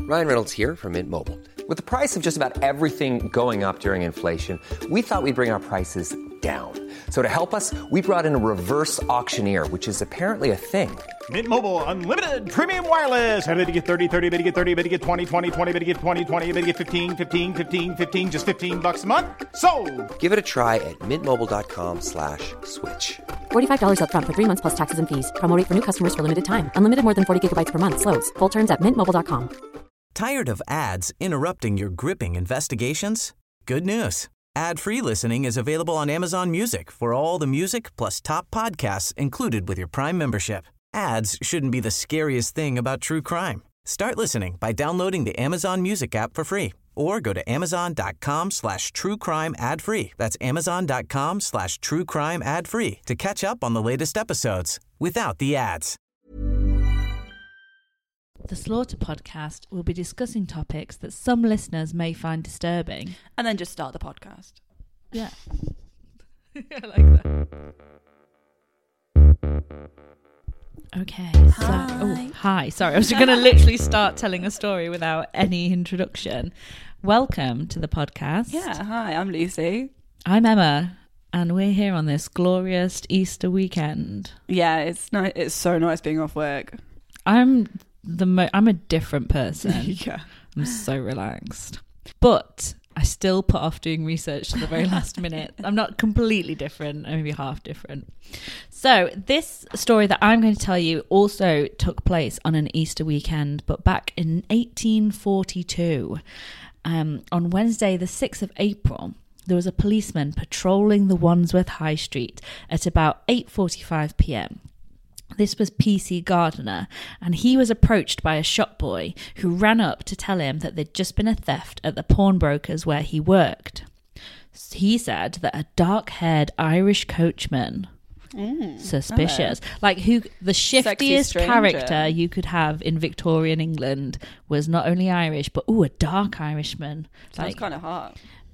Ryan Reynolds here from Mint Mobile. With the price of just about everything going up during inflation, we thought we'd bring our prices down. So to help us, we brought in a reverse auctioneer, which is apparently a thing. Mint Mobile Unlimited Premium Wireless. How to get 30, 30, bit to get 30, bit to get 20, 20, 20, bit to get 20, 20, bit to get 15, 15, 15, 15, just $15 a month? Sold! Give it a try at mintmobile.com/switch. $45 up front for 3 months plus taxes and fees. Promo rate for new customers for limited time. Unlimited more than 40 gigabytes per month. Slows full terms at mintmobile.com. Tired of ads interrupting your gripping investigations? Good news. Ad-free listening is available on Amazon Music for all the music plus top podcasts included with your Prime membership. Ads shouldn't be the scariest thing about true crime. Start listening by downloading the Amazon Music app for free or go to amazon.com/truecrime ad-free. That's amazon.com/truecrime ad-free to catch up on the latest episodes without the ads. The Slaughter podcast will be discussing topics that some listeners may find disturbing. And then just start the podcast. Yeah. I like that. Okay. Hi. Sorry, I was going to literally start telling a story without any introduction. Welcome to the podcast. Yeah, hi, I'm Lucy. I'm Emma, and we're here on this glorious Easter weekend. Yeah, it's nice. It's so nice being off work. I'm a different person. Yeah. I'm so relaxed. But I still put off doing research to the very last minute. I'm not completely different, maybe half different. So this story that I'm going to tell you also took place on an Easter weekend, but back in 1842. On Wednesday, the 6th of April, there was a policeman patrolling the Wandsworth High Street at about 8:45 p.m. This was P.C. Gardner, and he was approached by a shop boy who ran up to tell him that there'd just been a theft at the pawnbroker's where he worked. He said that a dark-haired Irish coachman, suspicious, like who the shiftiest character you could have in Victorian England, was not only Irish, but a dark Irishman. Sounds kind of hot.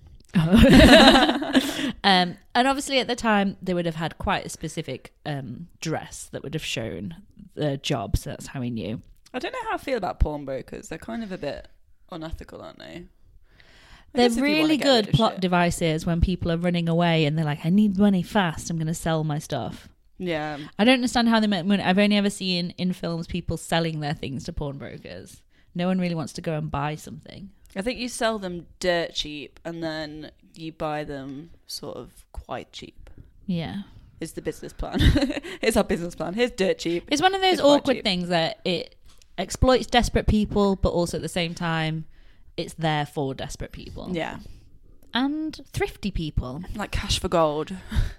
And obviously at the time they would have had quite a specific dress that would have shown the job, so that's how he knew. I don't know how I feel about pawnbrokers. They're kind of a bit unethical, aren't they? They're really good plot devices when people are running away and they're like, I need money fast, I'm going to sell my stuff. Yeah. I don't understand how they make money. I've only ever seen in films people selling their things to pawnbrokers. No one really wants to go and buy something. I think you sell them dirt cheap and then you buy them sort of quite cheap. Yeah. Is the business plan. Here's our business plan. Here's dirt cheap. It's one of those awkward things that it exploits desperate people, but also at the same time, it's there for desperate people. Yeah. And thrifty people. Like cash for gold.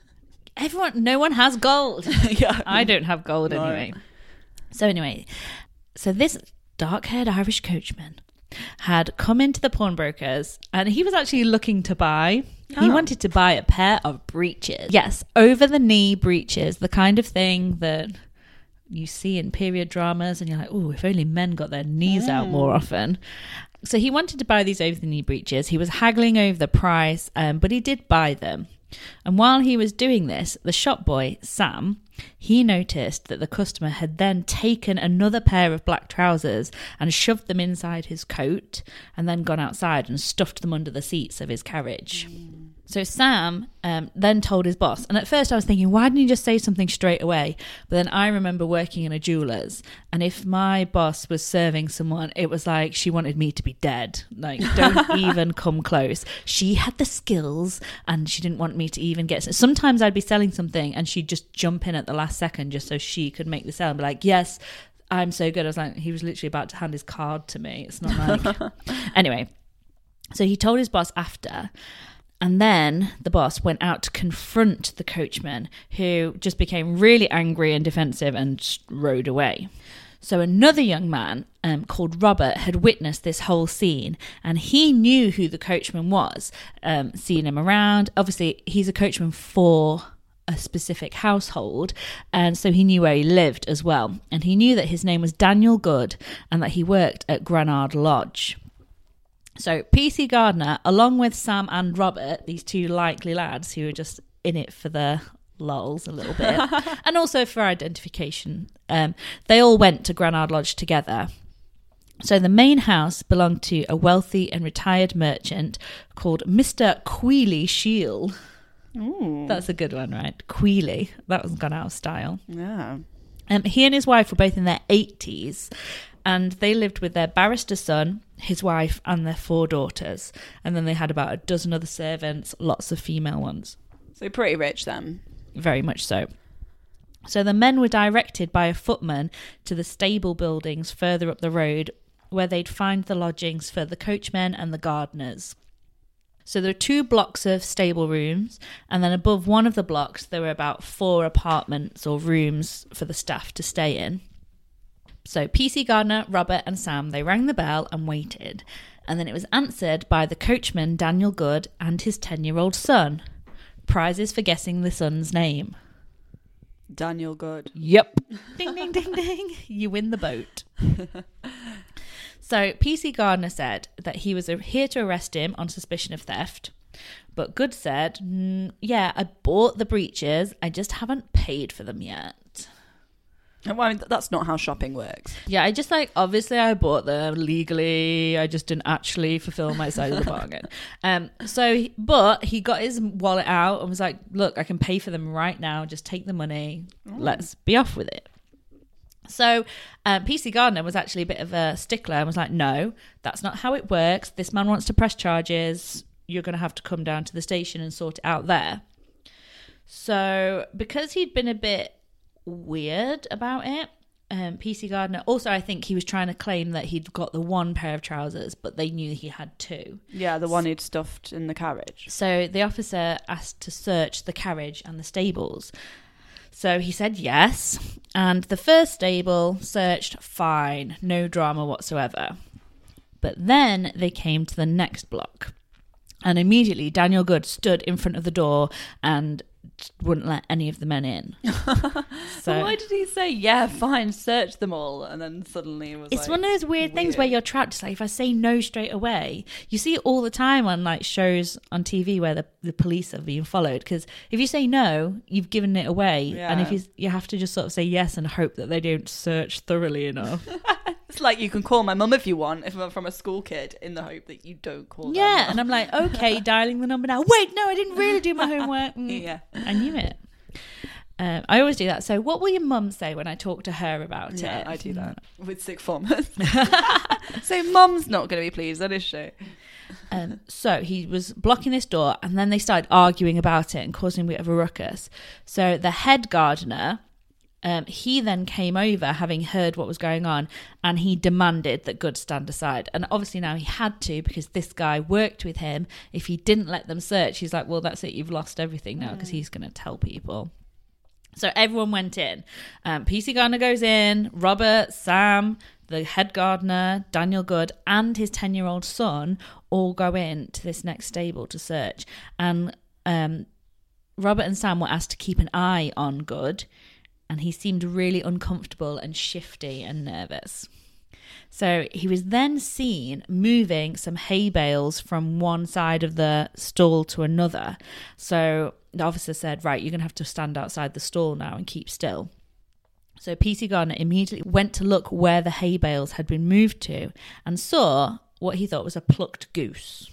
No one has gold. Yeah. I don't have gold anyway. So this dark-haired Irish coachman had come into the pawnbrokers and he was actually looking to buy. He wanted to buy a pair of breeches. Yes, over-the-knee breeches, the kind of thing that you see in period dramas and you're like, oh, if only men got their knees out more often. So he wanted to buy these over-the-knee breeches. He was haggling over the price, but he did buy them. And while he was doing this, the shop boy, Sam, he noticed that the customer had then taken another pair of black trousers and shoved them inside his coat and then gone outside and stuffed them under the seats of his carriage. So Sam then told his boss, and at first I was thinking, why didn't he just say something straight away? But then I remember working in a jeweller's, and if my boss was serving someone, it was like she wanted me to be dead. Like, don't even come close. She had the skills and she didn't want me to even get... Sometimes I'd be selling something and she'd just jump in at the last second just so she could make the sale and be like, yes, I'm so good. I was like, he was literally about to hand his card to me. It's not like... Anyway, so he told his boss after... And then the boss went out to confront the coachman, who just became really angry and defensive and rode away. So another young man called Robert had witnessed this whole scene, and he knew who the coachman was, seeing him around. Obviously, he's a coachman for a specific household, and so he knew where he lived as well. And he knew that his name was Daniel Good and that he worked at Granard Lodge. So P.C. Gardner, along with Sam and Robert, these two likely lads who were just in it for the lols a little bit, and also for identification, they all went to Granard Lodge together. So the main house belonged to a wealthy and retired merchant called Mr. Queely Shield. Ooh. That's a good one, right? Queely. That was gone out of style. Yeah. He and his wife were both in their 80s, and they lived with their barrister son, his wife, and their 4 daughters. And then they had about a dozen other servants, lots of female ones. So pretty rich then. Very much so. So the men were directed by a footman to the stable buildings further up the road, where they'd find the lodgings for the coachmen and the gardeners. So there were 2 blocks of stable rooms, and then above one of the blocks there were about 4 apartments or rooms for the staff to stay in. So PC Gardner, Robert and Sam, they rang the bell and waited, and then it was answered by the coachman Daniel Good and his 10-year-old son. Prizes for guessing the son's name. Daniel Good. Yep. Ding, ding, ding, ding. You win the boat. So PC Gardner said that he was here to arrest him on suspicion of theft. But Good said, yeah, I bought the breeches. I just haven't paid for them yet. Well, I mean, that's not how shopping works. Yeah, I just obviously I bought them legally. I just didn't actually fulfill my side of the bargain. But he got his wallet out and was like, look, I can pay for them right now. Just take the money. Let's be off with it. So PC Gardner was actually a bit of a stickler and was like, no, that's not how it works. This man wants to press charges. You're going to have to come down to the station and sort it out there. So because he'd been a bit weird about it, PC Gardner also, I think he was trying to claim that he'd got the 1 pair of trousers, but they knew he had 2. Yeah, the one he'd stuffed in the carriage. So the officer asked to search the carriage and the stables. So he said yes, and the first stable searched fine, no drama whatsoever. But then they came to the next block, and immediately Daniel Good stood in front of the door and wouldn't let any of the men in. So why did he say, yeah, fine, search them all, and then suddenly it was it's one of those weird things where you're trapped. It's like, if I say no straight away, you see it all the time on shows on TV where the police are being followed, because if you say no, you've given it away. And if you have to just sort of say yes and hope that they don't search thoroughly enough. It's like, you can call my mum if you want, if I'm from a school kid, in the hope that you don't call them. Yeah, and I'm like, okay, dialing the number now. Wait, no, I didn't really do my homework. Yeah. I knew it. I always do that. So what will your mum say when I talk to her about it? Yeah, I do that with sick formers. So mum's not going to be pleased, that is she. So he was blocking this door, and then they started arguing about it and causing a bit of a ruckus. So the head gardener, he then came over, having heard what was going on, and he demanded that Good stand aside. And obviously now he had to, because this guy worked with him. If he didn't let them search, he's like, well, that's it, you've lost everything now, because he's going to tell people. So everyone went in. PC Gardner goes in, Robert, Sam, the head gardener, Daniel Good, and his 10-year-old son all go in to this next stable to search. And Robert and Sam were asked to keep an eye on Good, and he seemed really uncomfortable and shifty and nervous. So he was then seen moving some hay bales from one side of the stall to another. So the officer said, right, you're going to have to stand outside the stall now and keep still. So PC Gardner immediately went to look where the hay bales had been moved to and saw what he thought was a plucked goose.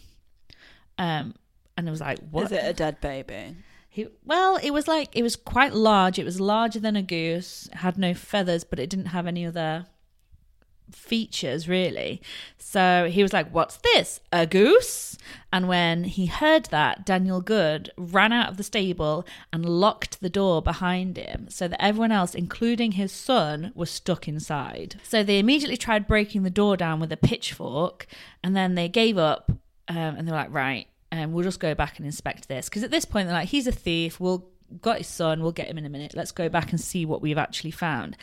And it was like, what? Is it a dead baby? It was quite large. It was larger than a goose. It had no feathers, but it didn't have any other features really. So he was like, what's this, a goose? And when he heard that, Daniel Good ran out of the stable and locked the door behind him so that everyone else, including his son, was stuck inside. So they immediately tried breaking the door down with a pitchfork, and then they gave up, and they were like, right, we'll just go back and inspect this, because at this point they're like, he's a thief, we'll got his son, we'll get him in a minute, let's go back and see what we've actually found.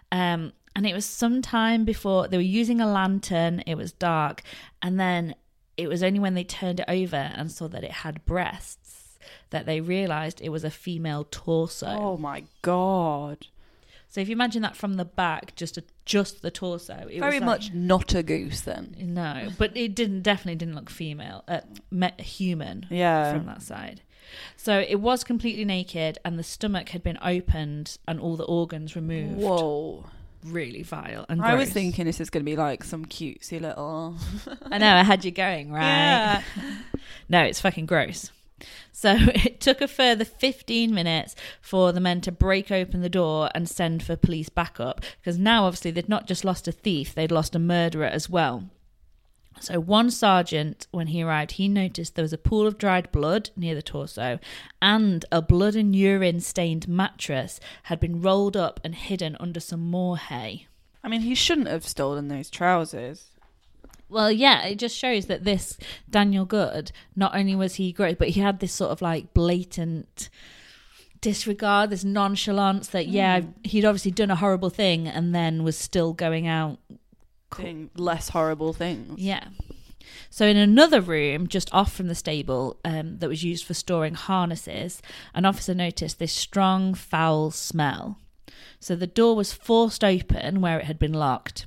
And it was some time before they were using a lantern. It was dark. And then it was only when they turned it over and saw that it had breasts that they realised it was a female torso. Oh, my God. So if you imagine that from the back, just the torso. It Very was much not a goose then. No, but it definitely didn't look female, human from that side. So it was completely naked, and the stomach had been opened and all the organs removed. Whoa. really vile and I was gross. thinking this is going to be like some cutesy little... I know, I had you going, right? Yeah. No, it's fucking gross. So it took a further 15 minutes for the men to break open the door and send for police backup, because now obviously they'd not just lost a thief, they'd lost a murderer as well. So one sergeant, when he arrived, he noticed there was a pool of dried blood near the torso, and a blood and urine stained mattress had been rolled up and hidden under some more hay. I mean, he shouldn't have stolen those trousers. Well, yeah, it just shows that this Daniel Good, not only was he great, but he had this sort of like blatant disregard, this nonchalance that, he'd obviously done a horrible thing and then was still going out Doing less horrible things. Yeah. So in another room just off from the stable that was used for storing harnesses, an officer noticed this strong, foul smell. So the door was forced open where it had been locked.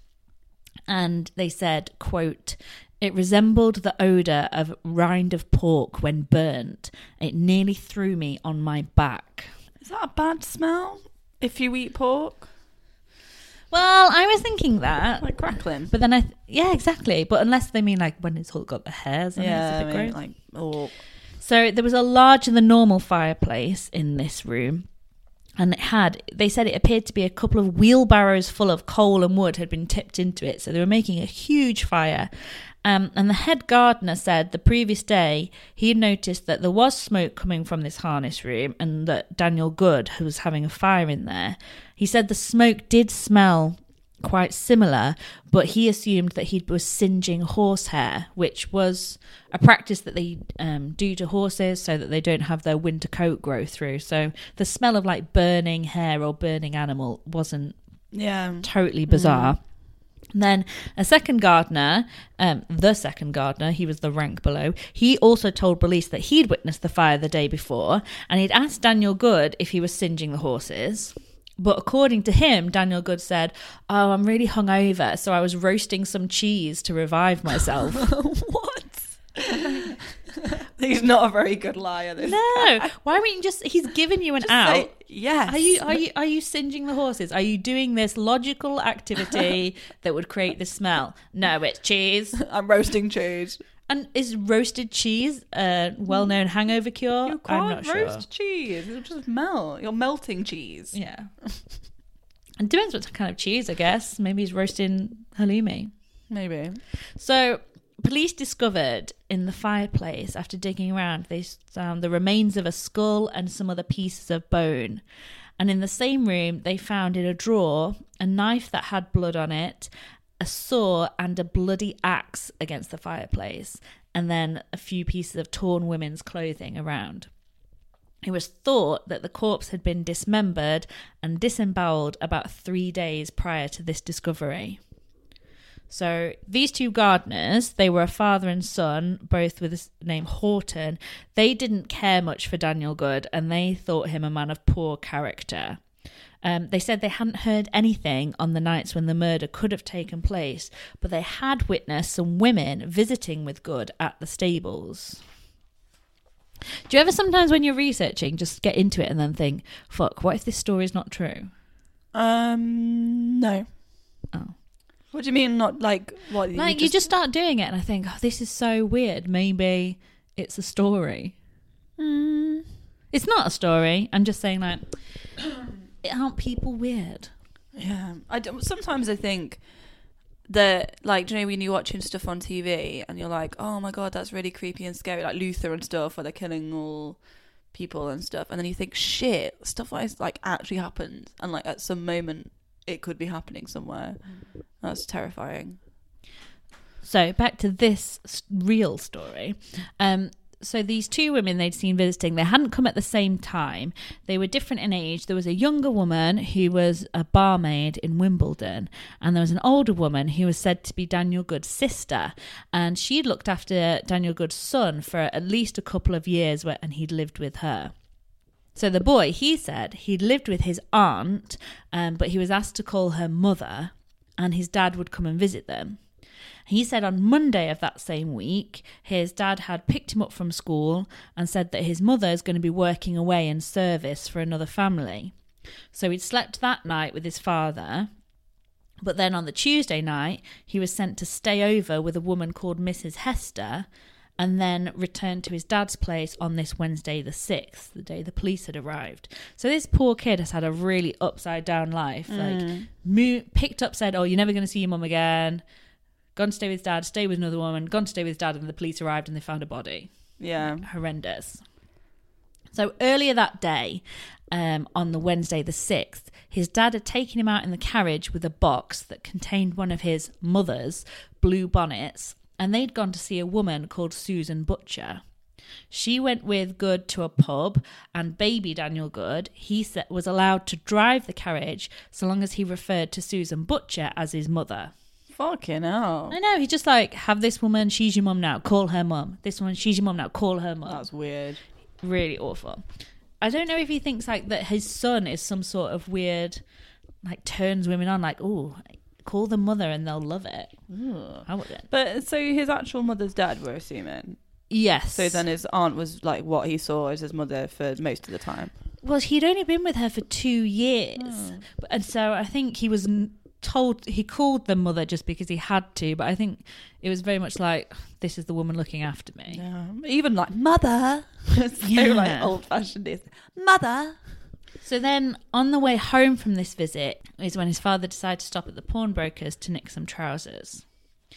And they said, quote, "It resembled the odour of rind of pork when burnt. It nearly threw me on my back." Is that a bad smell if you eat pork? Well, I was thinking that. Like crackling. But then yeah, exactly. But unless they mean like when it's all got the hairs on it, it's a bit gross. Like, oh. So there was a larger than normal fireplace in this room. And they said it appeared to be a couple of wheelbarrows full of coal and wood had been tipped into it. So they were making a huge fire. And the head gardener said the previous day he had noticed that there was smoke coming from this harness room and that Daniel Good was having a fire in there. He said the smoke did smell quite similar, but he assumed that he was singeing horsehair, which was a practice that they do to horses so that they don't have their winter coat grow through. So the smell of like burning hair or burning animal wasn't totally bizarre. And then a second gardener, he was the rank below, he also told police that he'd witnessed the fire the day before and he'd asked Daniel Good if he was singeing the horses. But according to him, Daniel Good said, "Oh, I'm really hungover, so I was roasting some cheese to revive myself." What? He's not a very good liar. This guy. Why wouldn't you he's given you an Just out. say, yes. Are you singeing the horses? Are you doing this logical activity that would create the smell? No, it's cheese. I'm roasting cheese. And is roasted cheese a well-known hangover cure? You I'm can't not roast sure. cheese. It'll just melt. You're melting cheese. Yeah. It depends what kind of cheese, I guess. Maybe he's roasting halloumi. Maybe. So police discovered in the fireplace, after digging around, they found the remains of a skull and some other pieces of bone. And in the same room, they found in a drawer a knife that had blood on it, a saw and a bloody axe against the fireplace, and then a few pieces of torn women's clothing around. It was thought that the corpse had been dismembered and disemboweled about 3 days prior to this discovery. So these two gardeners, they were a father and son, both with the name Horton. They didn't care much for Daniel Good and they thought him a man of poor character. They said they hadn't heard anything on the nights when the murder could have taken place, but they had witnessed some women visiting with Good at the stables. Do you ever sometimes when you're researching just get into it and then think, fuck, what if this story is not true? No. Oh. What do you mean not like what? Like you just start doing it and I think, oh, this is so weird. Maybe it's a story. It's not a story. I'm just saying like... Aren't people weird? Yeah, sometimes I think that, like, do you know when you're watching stuff on TV and you're like, oh my god, that's really creepy and scary, like Luther and stuff, where they're killing all people and stuff, and then you think, shit, stuff like this like actually happens, and like at some moment it could be happening somewhere. That's terrifying. So back to this real story. So these two women they'd seen visiting, they hadn't come at the same time. They were different in age. There was a younger woman who was a barmaid in Wimbledon, and there was an older woman who was said to be Daniel Good's sister, and she'd looked after Daniel Good's son for at least a couple of years, and he'd lived with her. So the boy, he said he'd lived with his aunt, but he was asked to call her mother, and his dad would come and visit them. He said on Monday of that same week, his dad had picked him up from school and said that his mother is going to be working away in service for another family. So he'd slept that night with his father, But then on the Tuesday night, he was sent to stay over with a woman called Mrs. Hester, and then returned to his dad's place on this Wednesday the 6th, the day the police had arrived. So this poor kid has had a really upside down life. Picked up, said, oh, you're never going to see your mum again. Gone to stay with his dad, stay with another woman, gone to stay with his dad, and the police arrived and they found a body. Yeah. Horrendous. So earlier that day, on the Wednesday the 6th, his dad had taken him out in the carriage with a box that contained one of his mother's blue bonnets, and they'd gone to see a woman called Susan Butcher. She went with Good to a pub, and baby Daniel Good, was allowed to drive the carriage so long as he referred to Susan Butcher as his mother. Fucking hell. I know, he just like, have this woman, she's your mum now, call her mum. This one, she's your mum now, call her mum. That's weird. Really awful. I don't know if he thinks like that his son is some sort of weird, like turns women on, like, oh, call the mother and they'll love it. Ooh, I wouldn't. But so his actual mother's dead, we're assuming. Yes. So then his aunt was like what he saw as his mother for most of the time. Well, he'd only been with her for 2 years. And so I think he was told, he called them mother just because he had to, but I think it was very much like, this is the woman looking after me. Yeah. Even like mother. It's so like old fashioned. Mother. So then on the way home from this visit is when his father decided to stop at the pawnbrokers to nick some trousers.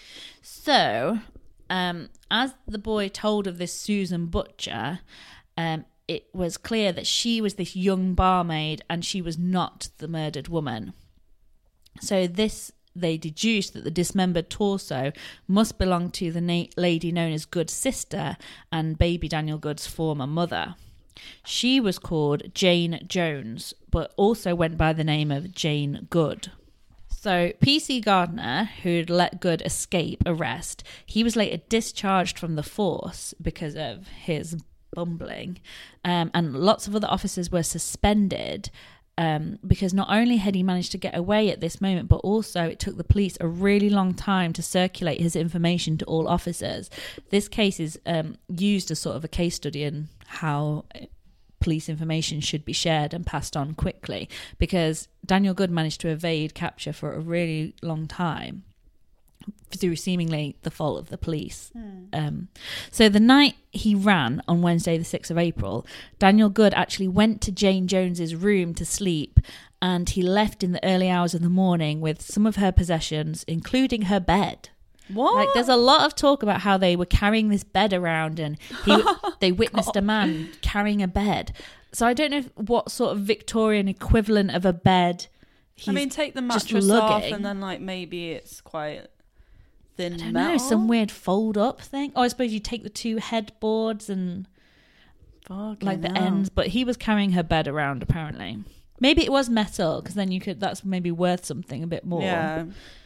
So as the boy told of this Susan Butcher, it was clear that she was this young barmaid and she was not the murdered woman. So they deduced that the dismembered torso must belong to the lady known as Good's sister and baby Daniel Good's former mother. She was called Jane Jones, but also went by the name of Jane Good. So PC Gardner, who'd let Good escape arrest, he was later discharged from the force because of his bumbling, and lots of other officers were suspended because not only had he managed to get away at this moment, but also it took the police a really long time to circulate his information to all officers. This case is used as sort of a case study in how police information should be shared and passed on quickly, because Daniel Good managed to evade capture for a really long time through seemingly the fault of the police. So the night he ran on Wednesday the 6th of April, Daniel Good actually went to Jane Jones's room to sleep, and he left in the early hours of the morning with some of her possessions, including her bed. What? Like, there's a lot of talk about how they were carrying this bed around, and they witnessed a man carrying a bed. So I don't know what sort of Victorian equivalent of a bed I mean, take the mattress off and then like maybe it's quite thin metal. I don't know, some weird fold up thing. Oh, I suppose you take the two headboards and like the ends, but he was carrying her bed around apparently. Maybe it was metal, because then that's maybe worth something a bit more. Yeah.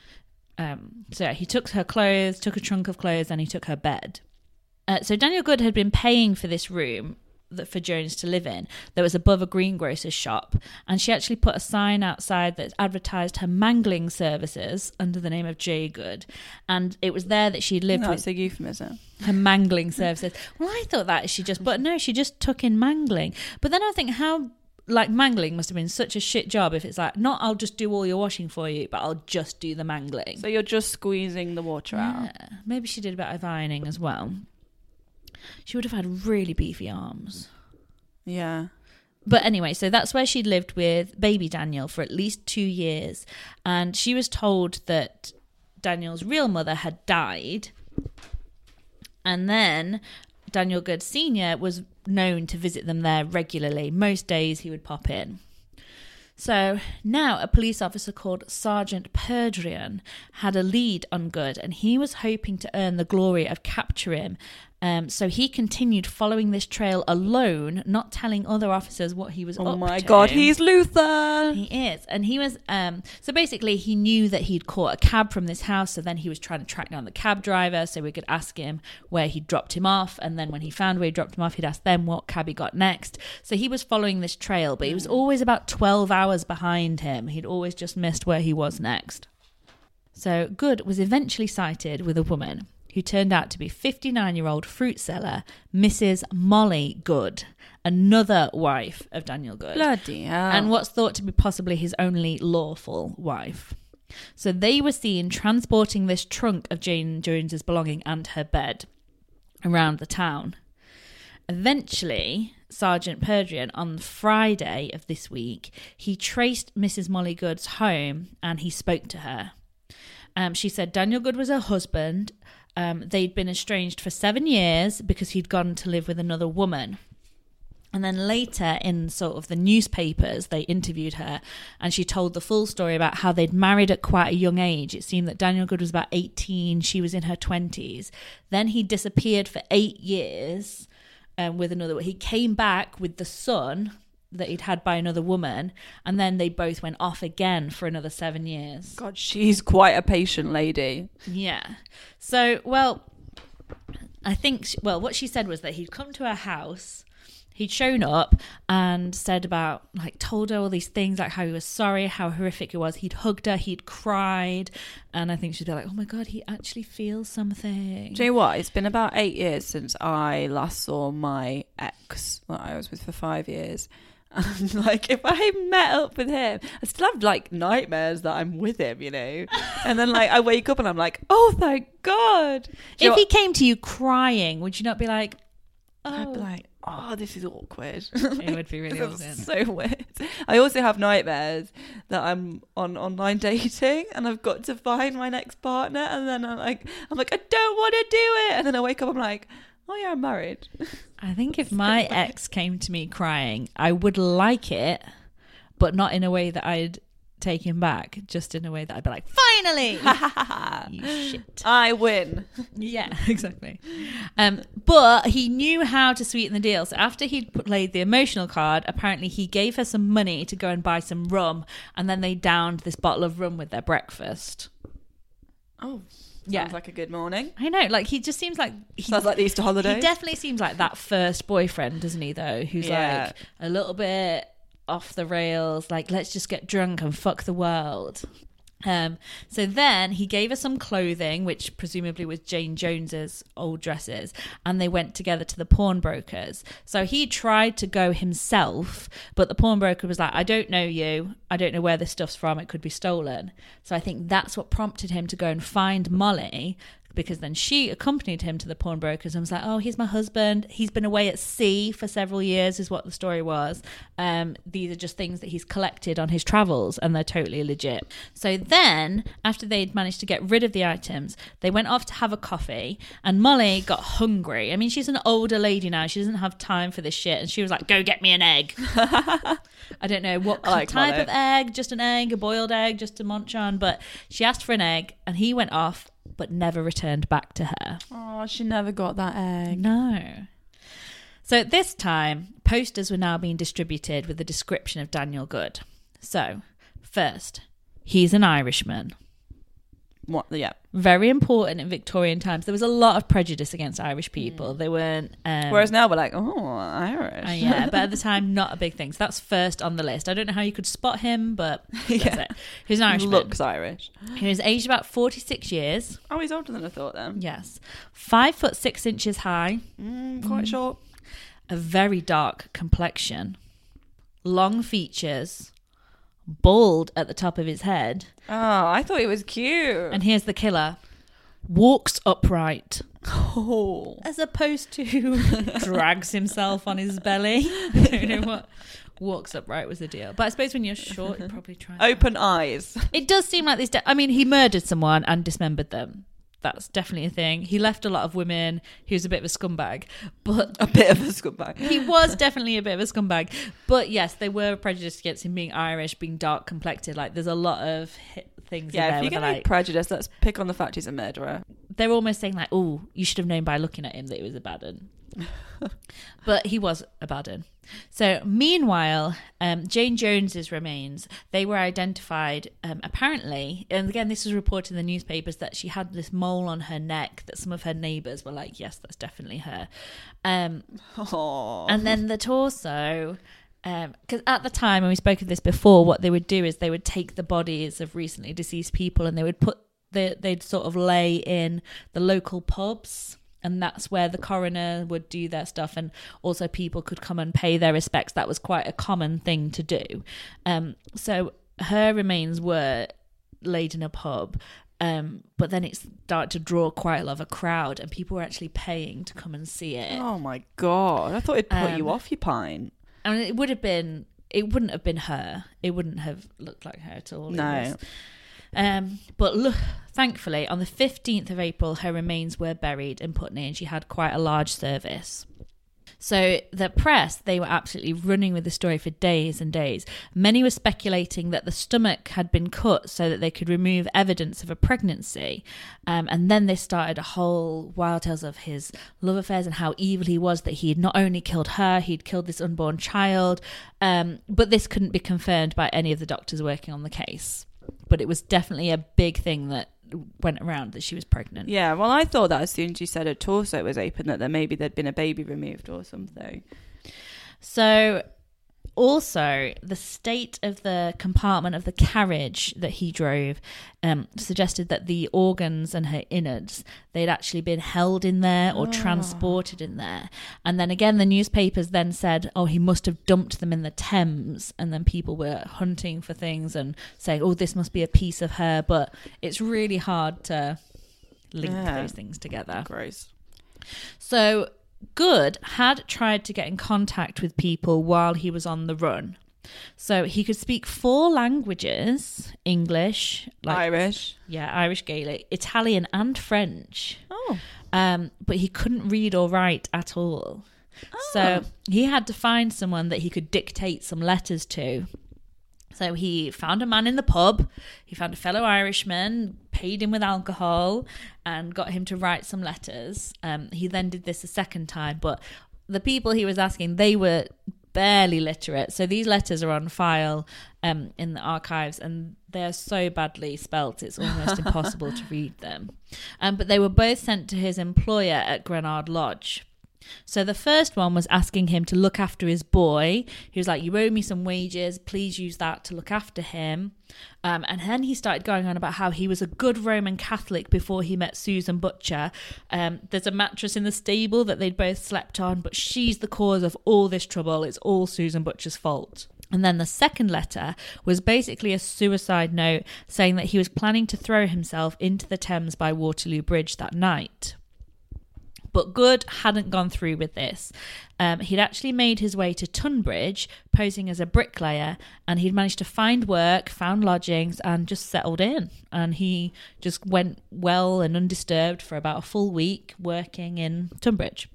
So yeah, he took her clothes, took a trunk of clothes, and he took her bed. So Daniel Good had been paying for this room for Jones to live in that was above a greengrocer's shop, and she actually put a sign outside that advertised her mangling services under the name of J. Good, and it was there that she'd lived with. That's a euphemism. Her mangling services. Well, I thought that she just took in mangling. But then I think how, like, mangling must have been such a shit job if it's like, not I'll just do all your washing for you, but I'll just do the mangling. So you're just squeezing the water out. Maybe she did a bit of ironing as well. She would have had really beefy arms. Yeah. But anyway, so that's where she'd lived with baby Daniel for at least 2 years. And she was told that Daniel's real mother had died. And then Daniel Good Sr. was known to visit them there regularly. Most days he would pop in. So now a police officer called Sergeant Perdrian had a lead on Good, and he was hoping to earn the glory of capturing him. So he continued following this trail alone, not telling other officers what he was up to. Oh my God, he's Luther! He is. And he was, so basically he knew that he'd caught a cab from this house, so then he was trying to track down the cab driver so we could ask him where he dropped him off, and then when he found where he dropped him off, he'd ask them what cab he got next. So he was following this trail, but he was always about 12 hours behind him. He'd always just missed where he was next. So Good was eventually sighted with a woman who turned out to be 59-year-old fruit seller Mrs. Molly Good, another wife of Daniel Good. Bloody hell. And what's thought to be possibly his only lawful wife. So they were seen transporting this trunk of Jane Jones's belonging and her bed around the town. Eventually, Sergeant Perdrian, on Friday of this week, he traced Mrs. Molly Good's home and he spoke to her. She said Daniel Good was her husband. They'd been estranged for 7 years because he'd gone to live with another woman. And then later in sort of the newspapers, they interviewed her and she told the full story about how they'd married at quite a young age. It seemed that Daniel Good was about 18, she was in her 20s. Then he disappeared for 8 years with another. He came back with the son that he'd had by another woman, and then they both went off again for another 7 years. God, she's quite a patient lady. Yeah. So, well, I think, what she said was that he'd come to her house, he'd shown up and said about, like, told her all these things, like how he was sorry, how horrific it was. He'd hugged her, he'd cried, and I think she'd be like, oh my God, he actually feels something. Do you know what? It's been about 8 years since I last saw my ex that I was with for 5 years. And like, if I met up with him, I still have like nightmares that I'm with him, you know. And then like I wake up and I'm like, oh, thank God. If he came to you crying, would you not be like, oh? I'd be like, oh, this is awkward. It would be really This awkward. is so weird. I also have nightmares that I'm on online dating and I've got to find my next partner, and then I'm like, I don't want to do it. And then I wake up, I'm like, oh yeah, I'm married. I think if my ex came to me crying, I would like it, but not in a way that I'd take him back, just in a way that I'd be like, finally! You shit. I win. Yeah, exactly. But he knew how to sweeten the deal. So after he'd played the emotional card, apparently he gave her some money to go and buy some rum, and then they downed this bottle of rum with their breakfast. Oh, yeah. Sounds like a good morning. I know, like he just seems like... Sounds like the Easter holidays. He definitely seems like that first boyfriend, doesn't he, though? Who's like a little bit off the rails, like, let's just get drunk and fuck the world. So then he gave her some clothing, which presumably was Jane Jones's old dresses, and they went together to the pawnbrokers. So he tried to go himself, but the pawnbroker was like, I don't know you. I don't know where this stuff's from. It could be stolen. So I think that's what prompted him to go and find Molly, because then she accompanied him to the pawnbrokers and was like, oh, he's my husband. He's been away at sea for several years is what the story was. These are just things that he's collected on his travels, and they're totally legit. So then, after they'd managed to get rid of the items, they went off to have a coffee, and Molly got hungry. I mean, she's an older lady now. She doesn't have time for this shit. And she was like, go get me an egg. I don't know what type of egg, just an egg, a boiled egg, just to munch on. But she asked for an egg, and he went off, but never returned back to her. Oh, she never got that egg. No. So at this time, posters were now being distributed with a description of Daniel Good. So, first, he's an Irishman. What? Yeah. Very important in Victorian times. There was a lot of prejudice against Irish people. They weren't... Whereas now we're like, oh, Irish. Yeah, but at the time, not a big thing. So that's first on the list. I don't know how you could spot him, but that's it. He's an Irishman. Looks Irish. He was aged about 46 years. Oh, he's older than I thought then. Yes. 5'6" high. Quite short. A very dark complexion. Long features. Bald at the top of his head. Oh, I thought he was cute. And here's the killer. Walks upright. Oh. As opposed to drags himself on his belly. I don't know what walks upright was the deal. But I suppose when you're short, you probably try. Open eyes. It does seem like this. I mean, he murdered someone and dismembered them. That's definitely a thing. He left a lot of women. He was a bit of a scumbag. But a bit of a scumbag. He was definitely a bit of a scumbag. But yes, they were prejudiced against him being Irish, being dark complected. Like, there's a lot of things in there. Yeah, if you're going to be prejudiced, let's pick on the fact he's a murderer. They're almost saying like, oh, you should have known by looking at him that he was a bad un. But he was a bad un. So meanwhile, Jane Jones's remains, they were identified apparently, and again this was reported in the newspapers, that she had this mole on her neck that some of her neighbours were like, yes, that's definitely her. And then the torso, because at the time, and we spoke of this before, what they would do is they would take the bodies of recently deceased people and they would they'd sort of lay in the local pubs. And that's where the coroner would do their stuff, and also people could come and pay their respects. That was quite a common thing to do. So her remains were laid in a pub. But then it started to draw quite a lot of a crowd, and people were actually paying to come and see it. Oh my God. I thought it'd put you off your pint. And it wouldn't have been her. It wouldn't have looked like her at all. No. But look, thankfully, on the 15th of April, her remains were buried in Putney, and she had quite a large service. So the press, they were absolutely running with the story for days and days. Many were speculating that the stomach had been cut so that they could remove evidence of a pregnancy. And then they started a whole wild tales of his love affairs and how evil he was, that he had not only killed her, he'd killed this unborn child. But this couldn't be confirmed by any of the doctors working on the case. But it was definitely a big thing that went around, that she was pregnant. Yeah, well, I thought that as soon as you said her torso was open, that maybe there'd been a baby removed or something. So also the state of the compartment of the carriage that he drove suggested that the organs and her innards, they'd actually been held in there or transported in there. And then again, the newspapers then said, oh, he must have dumped them in the Thames. And then people were hunting for things and saying, oh, this must be a piece of her. But it's really hard to link those things together. Gross. So Good had tried to get in contact with people while he was on the run. So he could speak 4 languages: English, Irish. Yeah, Irish Gaelic, Italian and French. Oh. But he couldn't read or write at all. Oh. So he had to find someone that he could dictate some letters to. So he found a man in the pub, he found a fellow Irishman, paid him with alcohol and got him to write some letters. He then did this a second time, but the people he was asking, they were barely literate. So these letters are on file in the archives, and they're so badly spelt it's almost impossible to read them. But they were both sent to his employer at Granard Lodge. So the first one was asking him to look after his boy. He was like, you owe me some wages, please use that to look after him. And then he started going on about how he was a good Roman Catholic before he met Susan Butcher. There's a mattress in the stable that they'd both slept on, but she's the cause of all this trouble. It's all Susan Butcher's fault. And then the second letter was basically a suicide note saying that he was planning to throw himself into the Thames by Waterloo Bridge that night. But Good hadn't gone through with this. He'd actually made his way to Tunbridge, posing as a bricklayer, and he'd managed to find work, found lodgings, and just settled in. And he just went well and undisturbed for about a full week working in Tunbridge.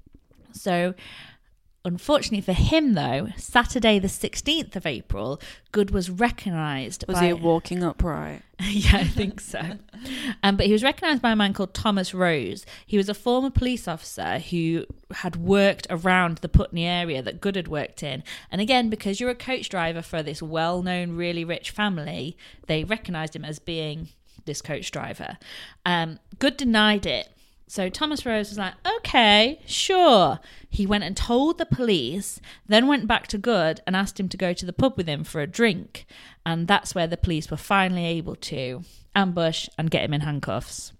So, unfortunately for him, though, Saturday the 16th of April, Good was recognised. Was he walking upright? Yeah, I think so. But he was recognised by a man called Thomas Rose. He was a former police officer who had worked around the Putney area that Good had worked in. And again, because you're a coach driver for this well-known, really rich family, they recognised him as being this coach driver. Good denied it. So Thomas Rose was like, okay, sure. He went and told the police, then went back to Good and asked him to go to the pub with him for a drink. And that's where the police were finally able to ambush and get him in handcuffs.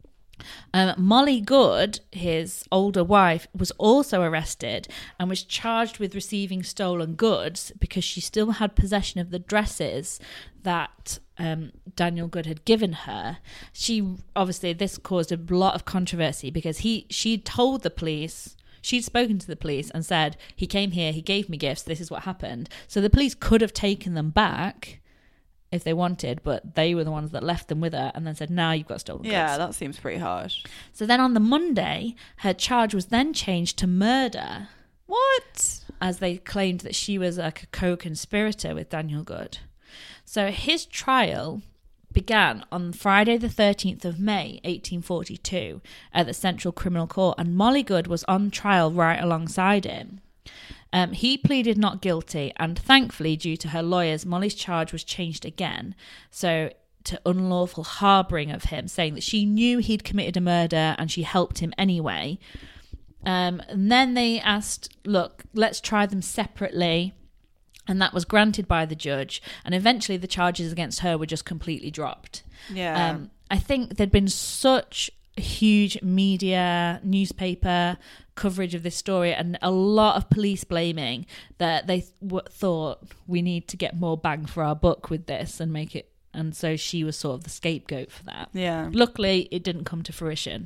Molly Good, his older wife, was also arrested and was charged with receiving stolen goods because she still had possession of the dresses that Daniel Good had given her. This caused a lot of controversy because she'd told the police, she'd spoken to the police and said, he came here, he gave me gifts, this is what happened. So the police could have taken them back if they wanted, but they were the ones that left them with her and then said, now you've got stolen goods. Yeah, that seems pretty harsh. So then on the Monday, her charge was then changed to murder. What? As they claimed that she was like a co-conspirator with Daniel Good. So his trial began on Friday the 13th of May, 1842, at the Central Criminal Court, and Molly Good was on trial right alongside him. He pleaded not guilty, and thankfully, due to her lawyers, Molly's charge was changed again. So to unlawful harbouring of him, saying that she knew he'd committed a murder and she helped him anyway. And then they asked, look, let's try them separately. And that was granted by the judge. And eventually the charges against her were just completely dropped. Yeah. I think there'd been such huge media, newspaper coverage of this story and a lot of police blaming that they thought we need to get more bang for our buck with this and make it And so she was sort of the scapegoat for that. Yeah. Luckily, it didn't come to fruition.